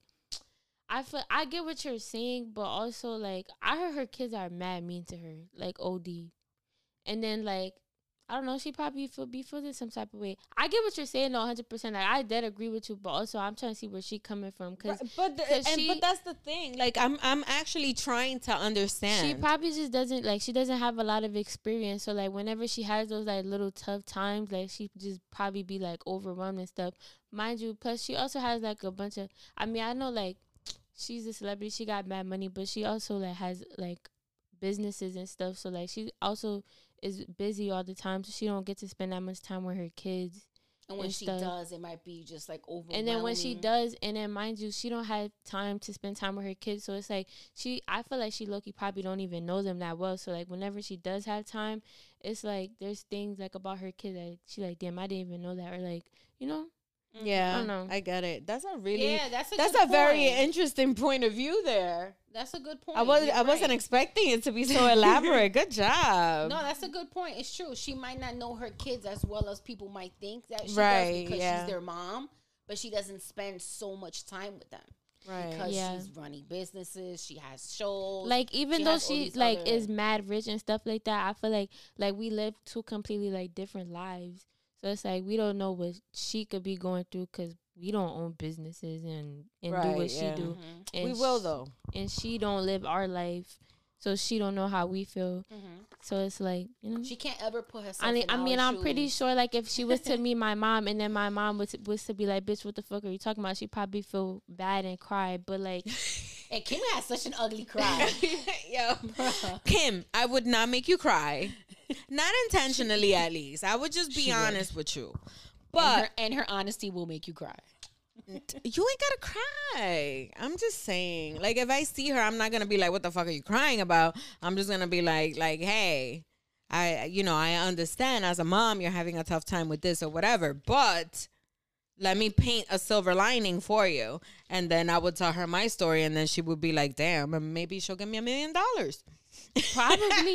Speaker 4: I feel I get what you're saying, but also like I heard her kids are mad mean to her, like O D, and then like. I don't know. She probably feel be feeling some type of way. I get what you're saying, though, one hundred percent. Like, I did agree with you, but also I'm trying to see where she coming from, because
Speaker 5: Right, but the,
Speaker 4: 'cause
Speaker 5: and
Speaker 4: she-
Speaker 5: but that's the thing. Like, I'm I'm actually trying to understand.
Speaker 4: she probably just doesn't like she doesn't have a lot of experience, so like whenever she has those like little tough times, like she just probably be like overwhelmed and stuff, mind you. Plus she also has like a bunch of, I mean, I know like she's a celebrity, she got bad money, but she also like has like businesses and stuff, so like she also is busy all the time, so she don't get to spend that much time with her kids.
Speaker 2: And when
Speaker 4: And
Speaker 2: she
Speaker 4: stuff.
Speaker 2: does, it might be just like overwhelming.
Speaker 4: And then when she does, and then mind you, she don't have time to spend time with her kids. So it's like she, I feel like she low-key probably don't even know them that well. So like whenever she does have time, it's like there's things like about her kid that she like, damn, I didn't even know that, or like, you know,
Speaker 5: yeah,
Speaker 4: I don't know.
Speaker 5: I get it. That's a really
Speaker 2: Yeah, that's a
Speaker 5: that's
Speaker 2: good
Speaker 5: a very
Speaker 2: point.
Speaker 5: interesting point of view there.
Speaker 2: That's a good point.
Speaker 5: I was
Speaker 2: You're
Speaker 5: I wasn't
Speaker 2: right.
Speaker 5: expecting it to be so elaborate. Good job.
Speaker 2: No, that's a good point. It's true. She might not know her kids as well as people might think that she
Speaker 5: Right,
Speaker 2: does, because
Speaker 5: yeah.
Speaker 2: she's their mom, but she doesn't spend so much time with them.
Speaker 5: right.
Speaker 2: Because
Speaker 4: Yeah.
Speaker 2: she's running businesses, she has shows.
Speaker 4: like even
Speaker 2: She
Speaker 4: though
Speaker 2: has all
Speaker 4: she
Speaker 2: these
Speaker 4: like
Speaker 2: other-
Speaker 4: is mad rich and stuff like that, I feel like like we live two completely like different lives. So it's like we don't know what she could be going through, because we don't own businesses and and do
Speaker 5: Right,
Speaker 4: what she
Speaker 5: yeah.
Speaker 4: do.
Speaker 2: Mhm,
Speaker 4: And
Speaker 5: We will
Speaker 4: sh-
Speaker 5: though.
Speaker 4: and she don't live our life, so she don't know how we feel.
Speaker 2: mhm.
Speaker 4: So it's like, you know,
Speaker 2: She can't ever put herself.
Speaker 4: I mean,
Speaker 2: in
Speaker 4: I mean,
Speaker 2: our
Speaker 4: I'm pretty
Speaker 2: shoes.
Speaker 4: sure like if she was to meet my mom, and then my mom was was to be like, "Bitch, what the fuck are you talking about?" She probably feel bad and cry, but like,
Speaker 2: And Kim has such an ugly cry.
Speaker 5: Yo, Kim, I would not make you cry. Not intentionally, at least. I would just be
Speaker 2: She would.
Speaker 5: honest with you.
Speaker 2: and,
Speaker 5: But
Speaker 2: her, and her honesty will make you cry.
Speaker 5: you ain't gotta cry. I'm just saying. Like, if I see her, I'm not gonna be like, "What the fuck are you crying about?" I'm just gonna be like, like, hey, I, you know, I understand as a mom you're having a tough time with this or whatever, but let me paint a silver lining for you. And then I would tell her my story, and then she would be like, damn, and maybe she'll give me a million dollars.
Speaker 4: probably.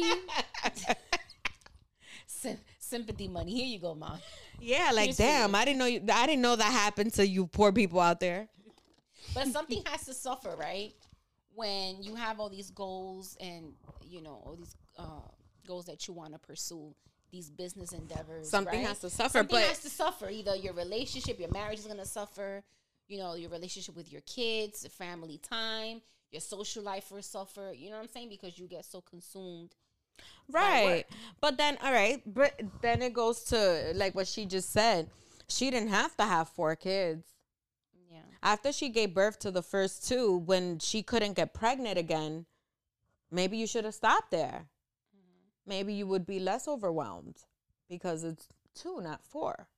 Speaker 2: Sym- sympathy money. Here you go, mom.
Speaker 5: Yeah, like,
Speaker 2: Here's
Speaker 5: damn,
Speaker 2: you.
Speaker 5: I didn't know you, I didn't know that happened to you poor people out there.
Speaker 2: But something has to suffer, right? When you have all these goals and, you know, all these uh, goals that you want to pursue, these business endeavors.
Speaker 5: Something
Speaker 2: right?
Speaker 5: has to suffer,
Speaker 2: Something
Speaker 5: but-
Speaker 2: has to suffer. Either your relationship, your marriage is going to suffer, you know, your relationship with your kids, the family time, your social life will suffer. You know what I'm saying? Because you get so consumed.
Speaker 5: Right. But then, all right, but then it goes to like what she just said. She didn't have to have four kids.
Speaker 2: Yeah.
Speaker 5: After she gave birth to the first two, when she couldn't get pregnant again, maybe you should have stopped there. Maybe you would be less overwhelmed. because it's two, not four.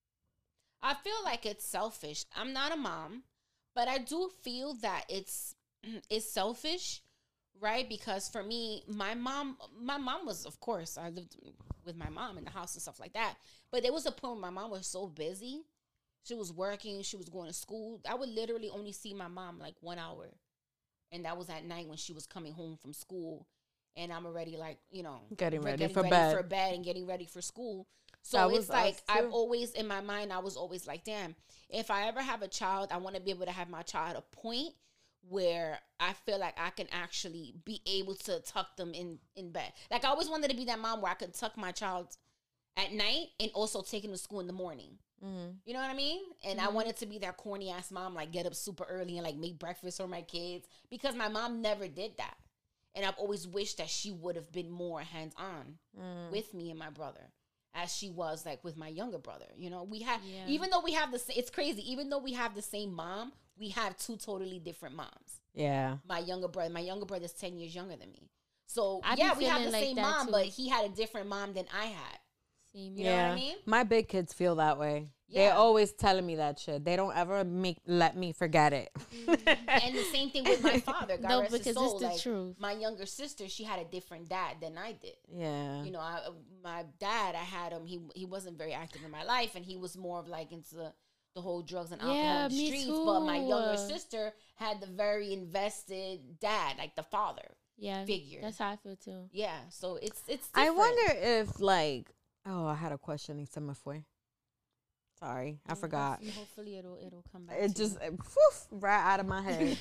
Speaker 2: I feel like it's selfish. I'm not a mom, but I do feel that it's it's selfish, right? Because for me, my mom, my mom was, of course, I lived with my mom in the house and stuff like that. But there was a point where my mom was so busy. She was working. She was going to school. I would literally only see my mom like one hour. And that was at night when she was coming home from school. And I'm already like, you know,
Speaker 5: Getting ready
Speaker 2: getting
Speaker 5: for
Speaker 2: ready
Speaker 5: bed.
Speaker 2: for bed and getting ready for school. So
Speaker 5: That was
Speaker 2: it's like,
Speaker 5: us,
Speaker 2: I've
Speaker 5: too.
Speaker 2: always, in my mind, I was always like, damn, if I ever have a child, I want to be able to have my child at a point where I feel like I can actually be able to tuck them in, in bed. Like, I always wanted to be that mom where I could tuck my child at night and also take him to school in the morning.
Speaker 5: Mm-hmm.
Speaker 2: You know what I mean? And I wanted to be that corny ass mom, like get up super early and like make breakfast for my kids, because my mom never did that. And I've always wished that she would have been more hands on
Speaker 5: Mm.
Speaker 2: with me and my brother, as she was like with my younger brother. You know, we have,
Speaker 4: Yeah.
Speaker 2: even though we have the same, it's crazy, even though we have the same mom, we have two totally different moms.
Speaker 5: Yeah.
Speaker 2: My younger brother, my younger brother is ten years younger than me. So
Speaker 4: I be
Speaker 2: yeah, we have
Speaker 4: feeling
Speaker 2: the
Speaker 4: like
Speaker 2: same
Speaker 4: that,
Speaker 2: mom,
Speaker 4: too.
Speaker 2: but he had a different mom than I had.
Speaker 4: Same.
Speaker 2: You know what I mean?
Speaker 5: My big kids feel that way.
Speaker 2: Yeah.
Speaker 5: They're always telling me that shit. They don't ever make let me forget it.
Speaker 2: And the same thing with my father. God
Speaker 4: No,
Speaker 2: rest his
Speaker 4: because
Speaker 2: soul.
Speaker 4: it's the
Speaker 2: Like,
Speaker 4: truth.
Speaker 2: my younger sister, she had a different dad than I did.
Speaker 5: Yeah.
Speaker 2: You know, I, my dad, I had him. He he wasn't very active in my life, and he was more of like into the, the whole drugs and alcohol
Speaker 4: Yeah,
Speaker 2: in the
Speaker 4: me
Speaker 2: streets. But my younger
Speaker 4: too.
Speaker 2: sister had the very invested dad, like the father
Speaker 4: Yeah.
Speaker 2: figure.
Speaker 4: That's how I feel too.
Speaker 2: Yeah, so it's it's.
Speaker 5: I
Speaker 2: different.
Speaker 5: wonder if like oh, I had a question y se me fue. Sorry, I forgot.
Speaker 2: Hopefully, hopefully it'll it'll come back.
Speaker 5: It
Speaker 2: to
Speaker 5: just
Speaker 2: you.
Speaker 5: uh, poof, right out of my head.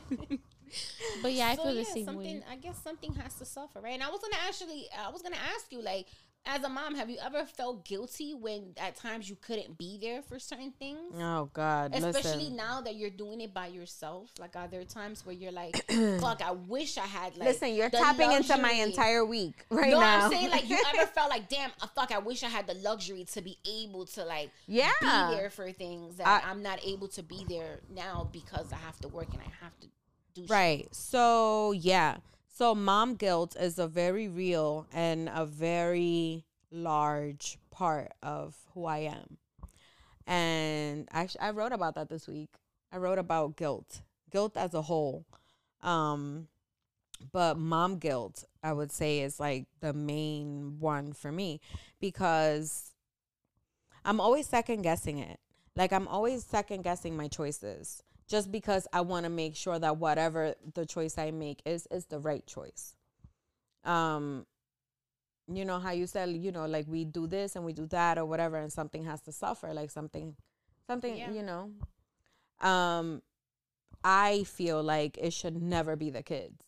Speaker 4: But yeah, I
Speaker 2: So,
Speaker 4: feel the
Speaker 2: yeah,
Speaker 4: same
Speaker 2: something,
Speaker 4: way.
Speaker 2: I guess something has to suffer, right? And I was gonna actually, I was gonna ask you, like, as a mom, have you ever felt guilty when at times you couldn't be there for certain things?
Speaker 5: Oh God,
Speaker 2: Especially
Speaker 5: listen.
Speaker 2: now that you're doing it by yourself. Like, are there times where you're like, fuck, I wish I had, like,
Speaker 5: Listen, you're
Speaker 2: the
Speaker 5: tapping into my
Speaker 2: luxury.
Speaker 5: entire week right
Speaker 2: No,
Speaker 5: now.
Speaker 2: I'm saying, like, you ever felt like, damn, uh, fuck, I wish I had the luxury to be able to, like,
Speaker 5: Yeah.
Speaker 2: be there for things that
Speaker 5: I-
Speaker 2: I'm not able to be there now because I have to work and I have to do shit.
Speaker 5: Right. So, yeah. So, mom guilt is a very real and a very large part of who I am. And actually, I wrote about that this week. I wrote about guilt, guilt as a whole. Um, but mom guilt, I would say, is like the main one for me because I'm always second guessing it. Like, I'm always second guessing my choices just because I want to make sure that whatever the choice I make is is the right choice. Um, you know how you said, you know, like we do this and we do that or whatever, and something has to suffer, like something, something,
Speaker 2: Yeah.
Speaker 5: you know. Um, I feel like it should never be the kids.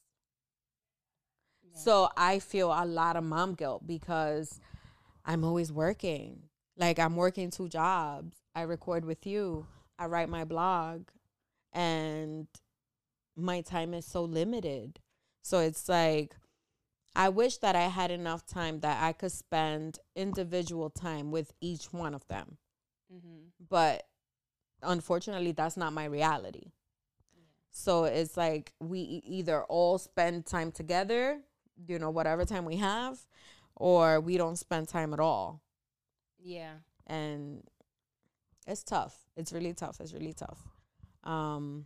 Speaker 2: Yeah.
Speaker 5: So I feel a lot of mom guilt because I'm always working. Like I'm working two jobs. I record with you. I write my blog. And my time is so limited. So it's like, I wish that I had enough time that I could spend individual time with each one of them.
Speaker 2: Mm-hmm.
Speaker 5: But unfortunately, that's not my reality. So it's like we e- either all spend time together, you know, whatever time we have, or we don't spend time at all.
Speaker 2: Yeah.
Speaker 5: And it's tough. It's really tough. It's really tough. Um,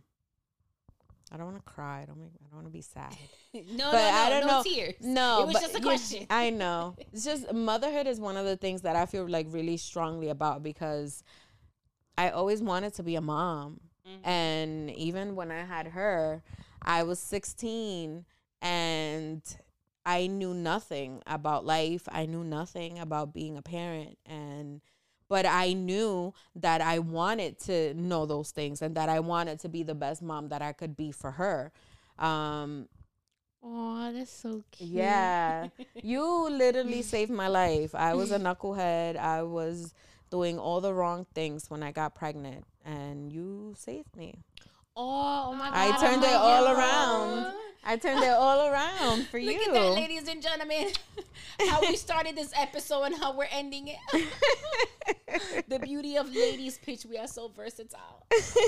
Speaker 5: I don't want to cry. I don't make. I don't want to be sad.
Speaker 2: No,
Speaker 5: But
Speaker 2: no, no,
Speaker 5: I don't
Speaker 2: no
Speaker 5: know.
Speaker 2: tears.
Speaker 5: No,
Speaker 2: It was
Speaker 5: but
Speaker 2: just a
Speaker 5: you-
Speaker 2: question.
Speaker 5: I know. It's just motherhood is one of the things that I feel like really strongly about because I always wanted to be a mom.
Speaker 2: Mhm.
Speaker 5: And even when I had her, I was sixteen and I knew nothing about life. I knew nothing about being a parent. And but I knew that I wanted to know those things and that I wanted to be the best mom that I could be for her. Um,
Speaker 4: Oh, that's so cute.
Speaker 5: yeah. You literally saved my life. I was a knucklehead. I was doing all the wrong things when I got pregnant, and you saved me.
Speaker 4: Oh, oh my god.
Speaker 5: I turned
Speaker 4: oh
Speaker 5: it
Speaker 4: my
Speaker 5: all
Speaker 4: God.
Speaker 5: around. I turned it all around for
Speaker 2: Look
Speaker 5: you.
Speaker 2: at that, ladies and gentlemen. How we started this episode and how we're ending it. The beauty of ladies pitch. We are so versatile.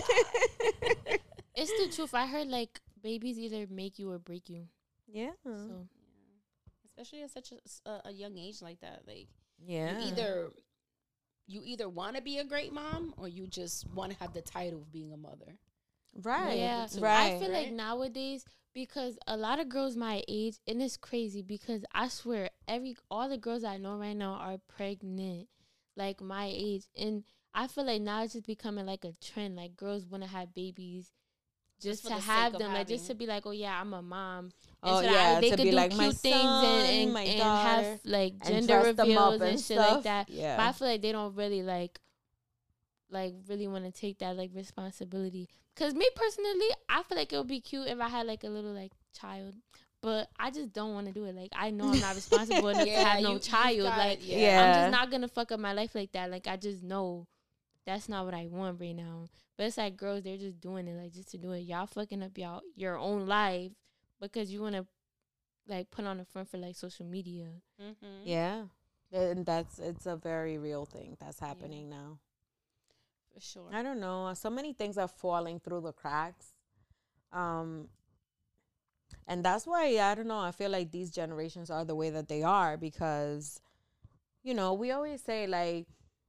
Speaker 4: It's the truth. I heard like babies either make you or break you.
Speaker 5: Yeah.
Speaker 4: So
Speaker 2: Especially at such a, a, a young age like that. Like,
Speaker 5: Yeah.
Speaker 2: You either you either want to be a great mom or you just want to have the title of being a mother.
Speaker 5: Right.
Speaker 4: Yeah,
Speaker 5: Right.
Speaker 4: I feel
Speaker 2: right?
Speaker 4: like nowadays, because a lot of girls my age, and it's crazy because I swear every all the girls I know right now are pregnant, like my age, and I feel like now it's just becoming like a trend. Like girls want to have babies just,
Speaker 2: Just for
Speaker 4: to
Speaker 2: the sake
Speaker 4: have
Speaker 2: of
Speaker 4: them, like just
Speaker 2: having.
Speaker 4: to be like, oh yeah, I'm a mom.
Speaker 5: Oh,
Speaker 4: so that
Speaker 5: yeah,
Speaker 4: they
Speaker 5: to
Speaker 4: could
Speaker 5: be
Speaker 4: do
Speaker 5: like,
Speaker 4: cute
Speaker 5: my
Speaker 4: things
Speaker 5: son,
Speaker 4: and, and,
Speaker 5: my
Speaker 4: and
Speaker 5: daughter,
Speaker 4: have like
Speaker 5: and
Speaker 4: gender
Speaker 5: dress them up
Speaker 4: reveals
Speaker 5: and
Speaker 4: and shit
Speaker 5: stuff.
Speaker 4: like that.
Speaker 5: Yeah.
Speaker 4: But I feel like they don't really like like really want to take that like responsibility. Cause me personally, I feel like it would be cute if I had like a little like child, but I just don't want to do it. Like I know I'm not responsible enough
Speaker 2: Yeah,
Speaker 4: to have no
Speaker 2: you- you've
Speaker 4: child.
Speaker 2: got-
Speaker 4: like
Speaker 2: yeah.
Speaker 5: Yeah.
Speaker 4: I'm just not gonna fuck up my life like that. Like I just know that's not what I want right now. But it's like girls, they're just doing it like just to do it. Y'all fucking up y'all your own life because you want to like put on the front for like social media.
Speaker 2: Mm-hmm.
Speaker 5: Yeah. And that's it's a very real thing that's happening now.
Speaker 2: For sure.
Speaker 5: I don't know. So many things are falling through the cracks. Um and that's why I don't know, I feel like these generations are the way that they are because you know, we always say like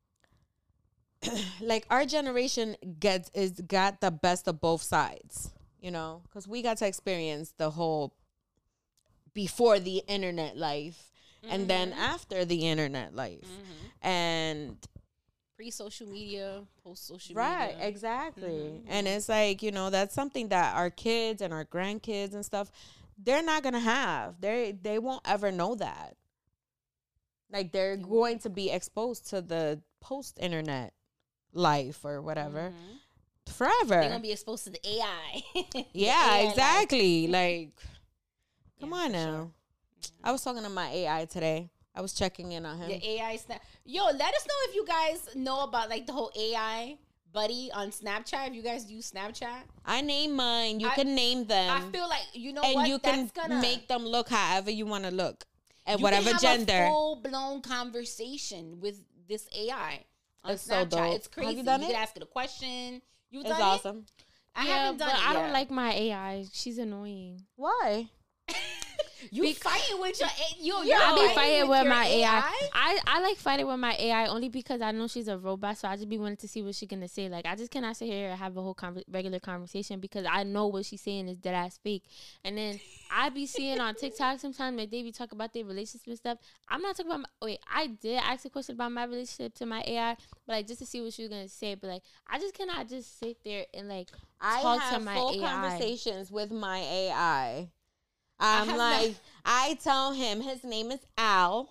Speaker 5: like our generation gets is got the best of both sides, you know, cuz we got to experience the whole before the internet life and then after the internet life.
Speaker 2: Mm-hmm.
Speaker 5: And
Speaker 2: Pre-social media, post-social
Speaker 5: right,
Speaker 2: media.
Speaker 5: exactly.
Speaker 2: Mhm.
Speaker 5: And it's like, you know, that's something that our kids and our grandkids and stuff, they're not going to have. They they won't ever know that. Like they're going to be exposed to the post-internet life or whatever
Speaker 2: Mhm.
Speaker 5: forever.
Speaker 2: They're gonna be exposed to the A I. The
Speaker 5: yeah,
Speaker 2: A I life.
Speaker 5: exactly. Like come
Speaker 2: Yeah,
Speaker 5: on
Speaker 2: for
Speaker 5: now.
Speaker 2: sure.
Speaker 5: I was talking to my A I today. I was checking in on him.
Speaker 2: The A I snap. Yo, let us know if you guys know about like the whole A I buddy on Snapchat. If you guys use Snapchat,
Speaker 5: I name mine. You
Speaker 2: I-
Speaker 5: can name them.
Speaker 2: I feel like you know
Speaker 5: and
Speaker 2: what
Speaker 5: you can
Speaker 2: that's gonna
Speaker 5: make them look however you want to look. At
Speaker 2: you
Speaker 5: whatever
Speaker 2: can have
Speaker 5: gender.
Speaker 2: a full blown conversation with this A I on
Speaker 5: It's so
Speaker 2: Snapchat.
Speaker 5: dope.
Speaker 2: It's crazy.
Speaker 5: Have you done
Speaker 2: you
Speaker 5: it?
Speaker 2: can ask it a question. You
Speaker 5: It's
Speaker 2: done
Speaker 5: awesome.
Speaker 2: it? I
Speaker 4: yeah,
Speaker 2: haven't done
Speaker 4: but
Speaker 2: it
Speaker 4: I don't
Speaker 2: yet.
Speaker 4: like my A I. She's annoying.
Speaker 5: Why?
Speaker 2: You fighting with your A- yo,
Speaker 4: Yeah, I
Speaker 2: you're
Speaker 4: be fighting with
Speaker 2: your
Speaker 4: my A I. I, I like fighting with my A I only because I know she's a robot, so I just be wanting to see what she's gonna say. Like I just cannot sit here and have a whole conver- regular conversation because I know what she's saying is dead ass fake. And then I be seeing on TikTok sometimes like they be talking about their relationship and stuff. I'm not talking about my, wait, I did ask a question about my relationship to my A I, but like just to see what she was gonna say. But like I just cannot just sit there and like
Speaker 5: I
Speaker 4: talk
Speaker 5: have
Speaker 4: to my
Speaker 5: full
Speaker 4: A I.
Speaker 5: conversations with my A I. I'm
Speaker 2: have
Speaker 5: like,
Speaker 2: not-
Speaker 5: I tell him his name is Al.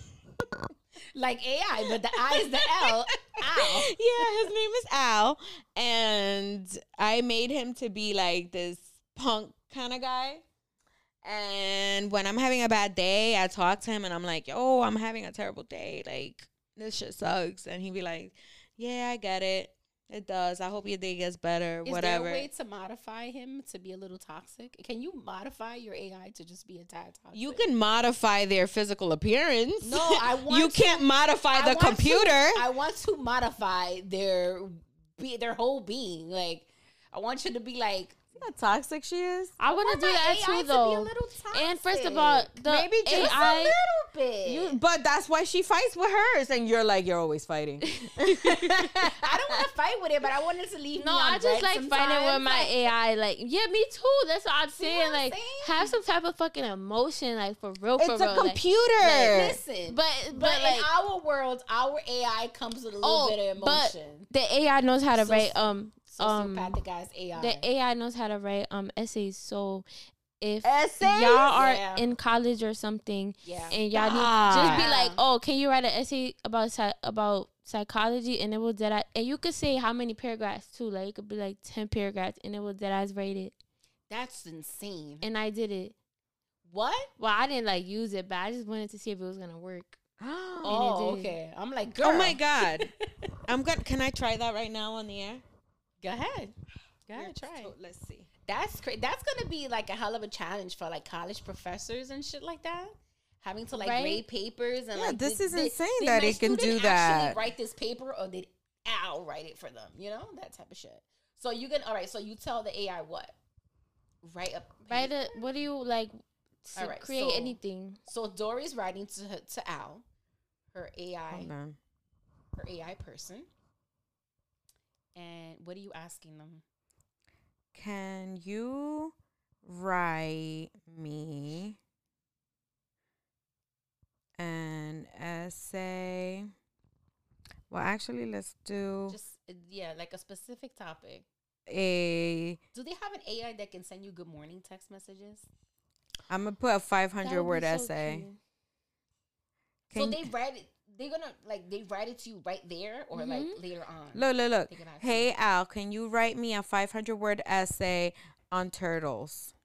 Speaker 2: like A I, but the I is the L. Ow.
Speaker 5: Yeah, his name is Al. And I made him to be like this punk kind of guy. And when I'm having a bad day, I talk to him and I'm like, yo, I'm having a terrible day. Like, this shit sucks. And he'd be like, yeah, I get it. It does. I hope your day gets better.
Speaker 2: Is
Speaker 5: whatever.
Speaker 2: there a way to modify him to be a little toxic? Can you modify your A I to just be a tad toxic?
Speaker 5: You can modify their physical appearance.
Speaker 2: No, I want
Speaker 5: You
Speaker 2: to-
Speaker 5: can't modify
Speaker 2: I
Speaker 5: the
Speaker 2: want to-
Speaker 5: computer.
Speaker 2: I want to modify their be their whole being. Like, I want you to be like.
Speaker 5: How toxic she is.
Speaker 4: I want to do
Speaker 2: my
Speaker 4: that
Speaker 2: A I to
Speaker 4: too
Speaker 2: be a
Speaker 4: though.
Speaker 2: little
Speaker 4: And first of
Speaker 2: toxic.
Speaker 4: all, the
Speaker 5: Maybe just
Speaker 4: A
Speaker 5: a
Speaker 4: I.
Speaker 2: little bit.
Speaker 5: You, but that's why she fights with hers, and you're like, you're always fighting.
Speaker 2: I don't want to fight with it, but I wanted to leave.
Speaker 4: No,
Speaker 2: me on
Speaker 4: I just
Speaker 2: red
Speaker 4: like fighting with
Speaker 2: sometimes.
Speaker 4: my
Speaker 2: Like,
Speaker 4: A I. Like, yeah, me too. That's what I'm saying.
Speaker 2: what I'm
Speaker 4: like,
Speaker 2: saying?
Speaker 4: have some type of fucking emotion, like for real, for
Speaker 5: It's a
Speaker 4: real. like-
Speaker 5: computer.
Speaker 2: Listen,
Speaker 4: but
Speaker 2: but,
Speaker 4: but like,
Speaker 2: in our world, our A I comes with a little
Speaker 4: oh,
Speaker 2: bit of
Speaker 4: but
Speaker 2: emotion.
Speaker 4: the A I knows how to
Speaker 2: So-
Speaker 4: write um um
Speaker 2: Sociopathic guy's A I.
Speaker 4: the A I knows how to write um essays. So if
Speaker 5: Essays?
Speaker 4: y'all are
Speaker 2: Yeah.
Speaker 4: in college or something,
Speaker 2: yeah.
Speaker 4: and y'all need just be
Speaker 2: Yeah.
Speaker 4: like, oh, can you write an essay about psy- about psychology? And it will dead eye- and you could say how many paragraphs too. Like it could be like ten paragraphs, and it will dead eyes write it.
Speaker 2: That's insane.
Speaker 4: And I did it.
Speaker 2: What?
Speaker 4: Well, I didn't like use it, but I just wanted to see if it was gonna work.
Speaker 2: Oh,
Speaker 4: did.
Speaker 2: okay. I'm like, girl.
Speaker 5: Oh my god. I'm good. Can I try that right now on the air?
Speaker 2: Go ahead. Go ahead, try. it.
Speaker 5: So, let's see.
Speaker 2: That's crazy. That's gonna be like a hell of a challenge for like college professors and shit like that. Having to like
Speaker 4: Right?
Speaker 2: grade papers and
Speaker 5: Yeah,
Speaker 2: like
Speaker 5: this
Speaker 2: did-
Speaker 5: is
Speaker 2: did-
Speaker 5: insane
Speaker 2: did
Speaker 5: that
Speaker 2: my
Speaker 5: it can do
Speaker 2: student
Speaker 5: that.
Speaker 2: Actually write this paper or did Al write it for them? You know that type of shit. So you can all right. So you tell the A I what? Write a
Speaker 4: Write it. What do you like? To
Speaker 2: All right,
Speaker 4: create
Speaker 2: so-
Speaker 4: anything.
Speaker 2: So Dory's writing to her, to Al. her A I,
Speaker 5: Hold on.
Speaker 2: her A I person. And what are you asking them?
Speaker 5: Can you write me an essay? Well, actually, let's do
Speaker 2: Just uh, yeah, like a specific topic.
Speaker 5: a.
Speaker 2: Do they have an A I that can send you good morning text messages?
Speaker 5: I'm gonna put a five
Speaker 4: That
Speaker 5: hundred
Speaker 4: would
Speaker 5: word
Speaker 4: be so
Speaker 5: essay.
Speaker 4: cute.
Speaker 2: So
Speaker 5: Can-
Speaker 2: they write it. They're gonna like they write it to you right there or like
Speaker 4: Mhm.
Speaker 2: later on.
Speaker 5: Look, look, look.
Speaker 2: They can ask
Speaker 5: Hey, Al, can you write me a five hundred word essay on turtles?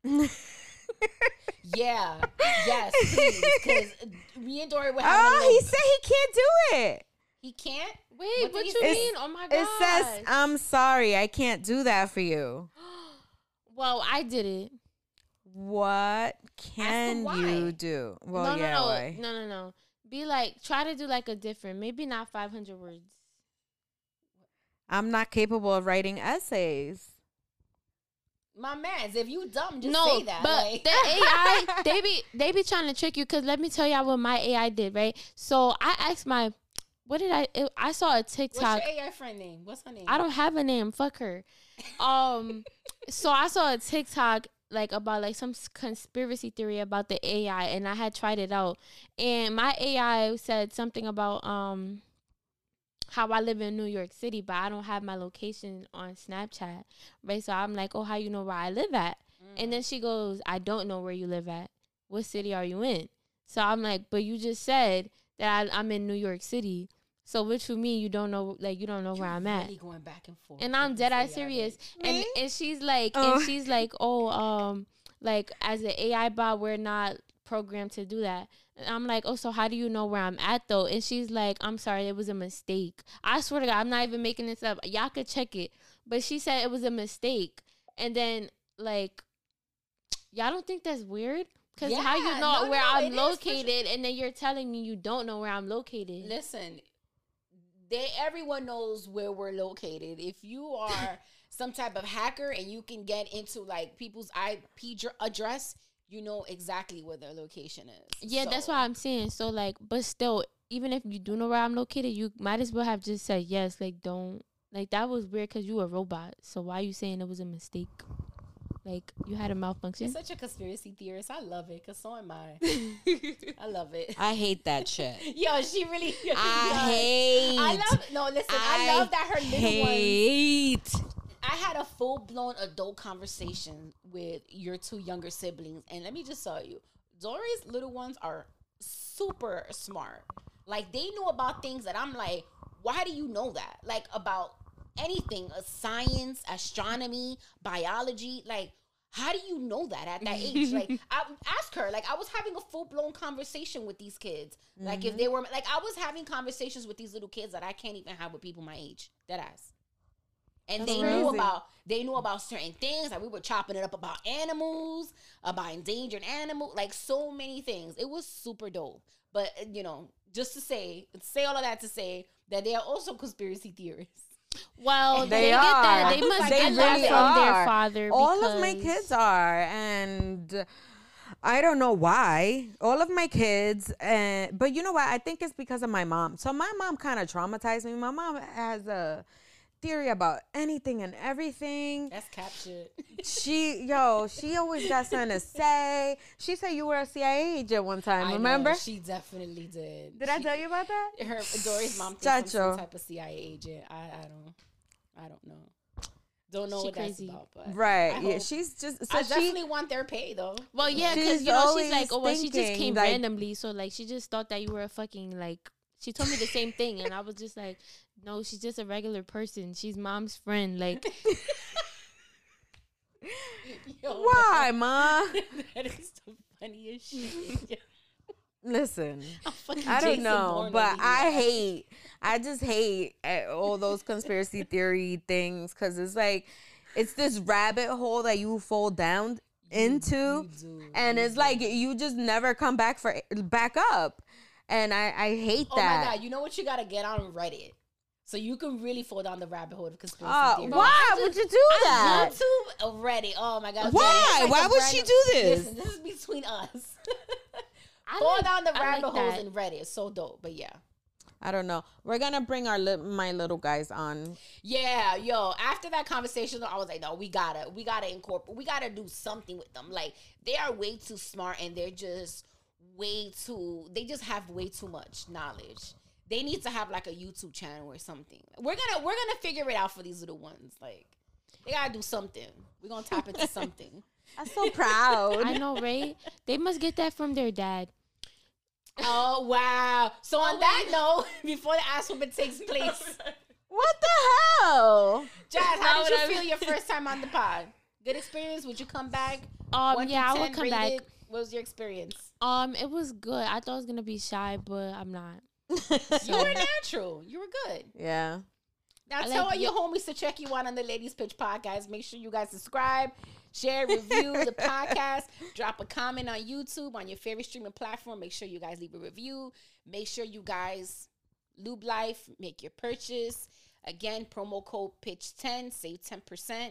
Speaker 2: Yeah. Yes, please. Because me and Dory were having a
Speaker 5: Oh,
Speaker 2: little-
Speaker 5: he said he can't do it.
Speaker 2: he can't.
Speaker 4: Wait,
Speaker 2: What
Speaker 4: what,
Speaker 2: did
Speaker 4: you
Speaker 2: he say?
Speaker 4: mean? Oh my god!
Speaker 5: It says, I'm sorry, I can't do that for you.
Speaker 4: well, I did it.
Speaker 5: What can
Speaker 2: why.
Speaker 5: you do? Well,
Speaker 4: no,
Speaker 5: yeah,
Speaker 4: no, no,
Speaker 5: why?
Speaker 4: no, no, no. Be like, try to do like a different, maybe not five hundred words.
Speaker 5: I'm not capable of writing essays.
Speaker 2: My man's, if you dumb, just
Speaker 4: no,
Speaker 2: say that.
Speaker 4: but
Speaker 2: like-
Speaker 4: the A I, they be they be trying to trick you. Cause let me tell y'all what my A I did. Right, so I asked my, what did I? It, I saw a TikTok.
Speaker 2: What's your A I friend name? What's her name?
Speaker 4: I don't have a name. Fuck her. Um, so I saw a TikTok like about like some s- conspiracy theory about the A I, and I had tried it out, and my A I said something about um how I live in New York City, but I don't have my location on Snapchat, right? So I'm like, oh, how you know where I live at? And then she goes, I don't know where you live at. What city are you in? So I'm like, but you just said that I, I'm in New York City. So which for me, you don't know, like you don't know where
Speaker 2: You're
Speaker 4: I'm at.
Speaker 2: really going back and forth.
Speaker 4: And
Speaker 2: with
Speaker 4: I'm
Speaker 2: this
Speaker 4: dead
Speaker 2: A I,
Speaker 4: ass serious.
Speaker 2: babe.
Speaker 4: And
Speaker 5: Me?
Speaker 4: and she's like,
Speaker 5: Oh.
Speaker 4: and she's like, oh, um, like as an A I bot, we're not programmed to do that. And I'm like, oh, so how do you know where I'm at though? And she's like, I'm sorry, it was a mistake. I swear to God, I'm not even making this up. Y'all could check it. But she said it was a mistake. And then like, y'all don't think that's weird? Because how
Speaker 2: Yeah,
Speaker 4: you know
Speaker 2: no,
Speaker 4: where
Speaker 2: no,
Speaker 4: I'm
Speaker 2: it is for sure.
Speaker 4: located, and then you're telling me you don't know where I'm located.
Speaker 2: Listen, they everyone knows where we're located. If you are some type of hacker and you can get into like people's I P dr- address, you know exactly where their location is.
Speaker 4: Yeah, that's
Speaker 2: So-
Speaker 4: what I'm saying. So like, but still, even if you do know where I'm located, you might as well have just said yes. Like, don't like that was weird because you a robot. So why you saying it was a mistake? Like you had a
Speaker 2: You're
Speaker 4: malfunction.
Speaker 2: such a conspiracy theorist. I love it because so am I. I love it.
Speaker 5: I hate that shit.
Speaker 2: Yo, she really. Yo, she
Speaker 5: I
Speaker 2: does.
Speaker 5: hate.
Speaker 2: I love. No, listen. I, love that her little ones.
Speaker 5: hate.
Speaker 2: I had a full blown adult conversation with your two younger siblings, and let me just tell you, Dory's little ones are super smart. Like they know about things that I'm like, why do you know that? Like about anything, uh, science, astronomy, biology. Like, how do you know that at that age? Like, I ask her. Like, I was having a full blown conversation with these kids. Like, if they were like, I was having conversations with these little kids that I can't even have with people my age. Dead ass. And
Speaker 5: That's
Speaker 2: they knew
Speaker 5: crazy.
Speaker 2: about they knew about certain things. Like we were chopping it up about animals, about endangered animals, like so many things. It was super dope. But uh, you know, just to say, say all of that to say that they are also conspiracy theorists.
Speaker 4: Well,
Speaker 5: They
Speaker 4: they, get that.
Speaker 5: are.
Speaker 4: They must
Speaker 2: They
Speaker 4: get that
Speaker 2: really
Speaker 4: from their
Speaker 5: are.
Speaker 4: father.
Speaker 5: All of my
Speaker 4: because-
Speaker 5: kids are, and I don't know why. All of my kids, uh, but you know what? I think it's because of my mom. So my mom kind of traumatized me. My mom has a theory about anything and everything.
Speaker 2: That's cap shit.
Speaker 5: She, yo, she always got something to say. She said you were a C I A agent one time.
Speaker 2: I know,
Speaker 5: Remember?
Speaker 2: she definitely did.
Speaker 5: Did I
Speaker 2: She-
Speaker 5: tell you about that?
Speaker 2: her Dory's mom thinks I'm some
Speaker 5: Chacho.
Speaker 2: type of C I A agent. I, I don't I don't know. Don't know
Speaker 4: She
Speaker 2: what
Speaker 4: crazy.
Speaker 2: that's about. But
Speaker 5: Right.
Speaker 2: I
Speaker 5: Yeah.
Speaker 2: hope-
Speaker 5: She's just so
Speaker 2: I
Speaker 5: she.
Speaker 2: definitely want their pay though.
Speaker 4: Well, yeah,
Speaker 5: She's
Speaker 4: because you know she's
Speaker 5: always
Speaker 4: like, oh, well, she just
Speaker 5: thinking,
Speaker 4: came
Speaker 5: like-
Speaker 4: randomly, so like she just thought that you were a fucking like. She told me the same thing, and I was just like, no, she's just a regular person. She's mom's friend. Like,
Speaker 2: Yo,
Speaker 5: Why, ma?
Speaker 2: that is the funniest shit.
Speaker 5: Listen.
Speaker 2: I'm fucking
Speaker 5: I don't
Speaker 2: Jason
Speaker 5: know,
Speaker 2: Bourne
Speaker 5: but
Speaker 2: over
Speaker 5: I
Speaker 2: here.
Speaker 5: hate, I just hate uh, all those conspiracy theory things because it's like, it's this rabbit hole that you fall down into,
Speaker 2: you do,
Speaker 5: and
Speaker 2: you
Speaker 5: it's
Speaker 2: do.
Speaker 5: like you just never come back for back up, and I I hate
Speaker 2: Oh
Speaker 5: that.
Speaker 2: my god! You know what? You gotta get on Reddit, so you can really fall down the rabbit hole of conspiracy
Speaker 5: Uh,
Speaker 2: theories.
Speaker 5: why would you do that?
Speaker 2: YouTube, uh, Reddit. Oh my god!
Speaker 5: Why?
Speaker 2: Reddit is like
Speaker 5: Why
Speaker 2: a
Speaker 5: would
Speaker 2: brand
Speaker 5: she
Speaker 2: of-
Speaker 5: do this?
Speaker 2: Listen, this is between us.
Speaker 4: I I
Speaker 2: Fall
Speaker 4: like-
Speaker 2: down the
Speaker 4: I
Speaker 2: rabbit
Speaker 4: like
Speaker 2: holes
Speaker 4: that.
Speaker 2: in Reddit. It's so dope. But yeah.
Speaker 5: I don't know. We're gonna bring our li- my little guys on.
Speaker 2: Yeah, yo, after that conversation, I was like, no, we gotta, we gotta incorporate, we gotta do something with them. Like, they are way too smart and they're just way too, they just have way too much knowledge. They need to have like a YouTube channel or something. We're gonna, we're gonna figure it out for these little ones. Like, they gotta do something. We're gonna tap into something.
Speaker 5: I'm so proud.
Speaker 4: I know, right? They must get that from their dad.
Speaker 2: Oh, wow. So on that note, before the ass whooping takes place,
Speaker 5: What the hell?
Speaker 2: Jazz, how did you
Speaker 4: would I
Speaker 2: feel your first time on the pod? Good experience? Would you come back?
Speaker 4: Um,
Speaker 2: One
Speaker 4: yeah, I
Speaker 2: through
Speaker 4: would
Speaker 2: ten
Speaker 4: come back.
Speaker 2: rated? What was your experience?
Speaker 4: Um, it was good. I thought I was gonna be shy, but I'm not.
Speaker 2: You were natural. You were good.
Speaker 5: Yeah.
Speaker 2: Now
Speaker 4: I
Speaker 2: tell
Speaker 4: like
Speaker 2: all your homies to check you out on the Ladies Pitch podcast. Make sure you guys subscribe, share, review the podcast. Drop a comment on YouTube on your favorite streaming platform. Make sure you guys leave a review. Make sure you guys Lube Life, make your purchase. Again, promo code pitch ten, save ten percent.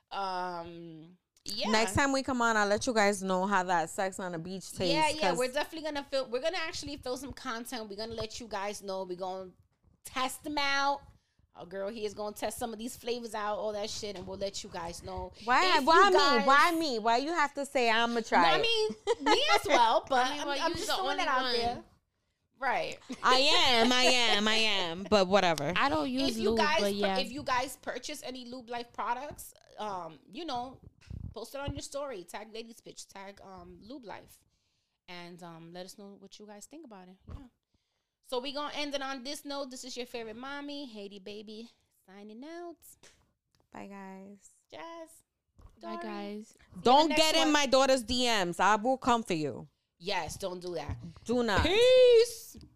Speaker 2: Um, yeah.
Speaker 5: Next time we come on, I'll let you guys know how that Sex on the Beach tastes.
Speaker 2: Yeah, yeah,
Speaker 5: 'cause
Speaker 2: we're definitely gonna film. We're gonna actually film some content. We're gonna let you guys know. We're gonna test them out. Our girl here is gonna test some of these flavors out, all that shit, and we'll let you guys know.
Speaker 5: Why?
Speaker 2: If
Speaker 5: Why
Speaker 2: you
Speaker 5: me?
Speaker 2: guys-
Speaker 5: Why me? Why you have to say I'm gonna
Speaker 2: No,
Speaker 5: try?
Speaker 2: I
Speaker 5: it?
Speaker 2: mean me as well, but
Speaker 4: I mean,
Speaker 2: I'm,
Speaker 4: well,
Speaker 2: I'm
Speaker 4: you
Speaker 2: just
Speaker 4: the
Speaker 2: throwing
Speaker 4: only
Speaker 2: it out
Speaker 4: one.
Speaker 2: there. Right.
Speaker 5: I am. I am. I am. But whatever.
Speaker 4: I don't use
Speaker 2: If you
Speaker 4: lube,
Speaker 2: guys,
Speaker 4: but
Speaker 2: pur-
Speaker 4: yeah.
Speaker 2: if you guys purchase any Lube Life products, um, you know, post it on your story. Tag Ladies Pitch. Tag um Lube Life, and um, let us know what you guys think about it. Yeah. So we gonna end it on this note. This is your favorite mommy, Haiti baby, signing out.
Speaker 5: Bye, guys.
Speaker 2: Jazz.
Speaker 4: Bye,
Speaker 2: Dory.
Speaker 4: guys.
Speaker 5: Don't
Speaker 2: next
Speaker 5: get in
Speaker 2: one.
Speaker 5: my daughter's D Ms. I will come for you.
Speaker 2: Yes, don't do that.
Speaker 5: Do not.
Speaker 2: Peace.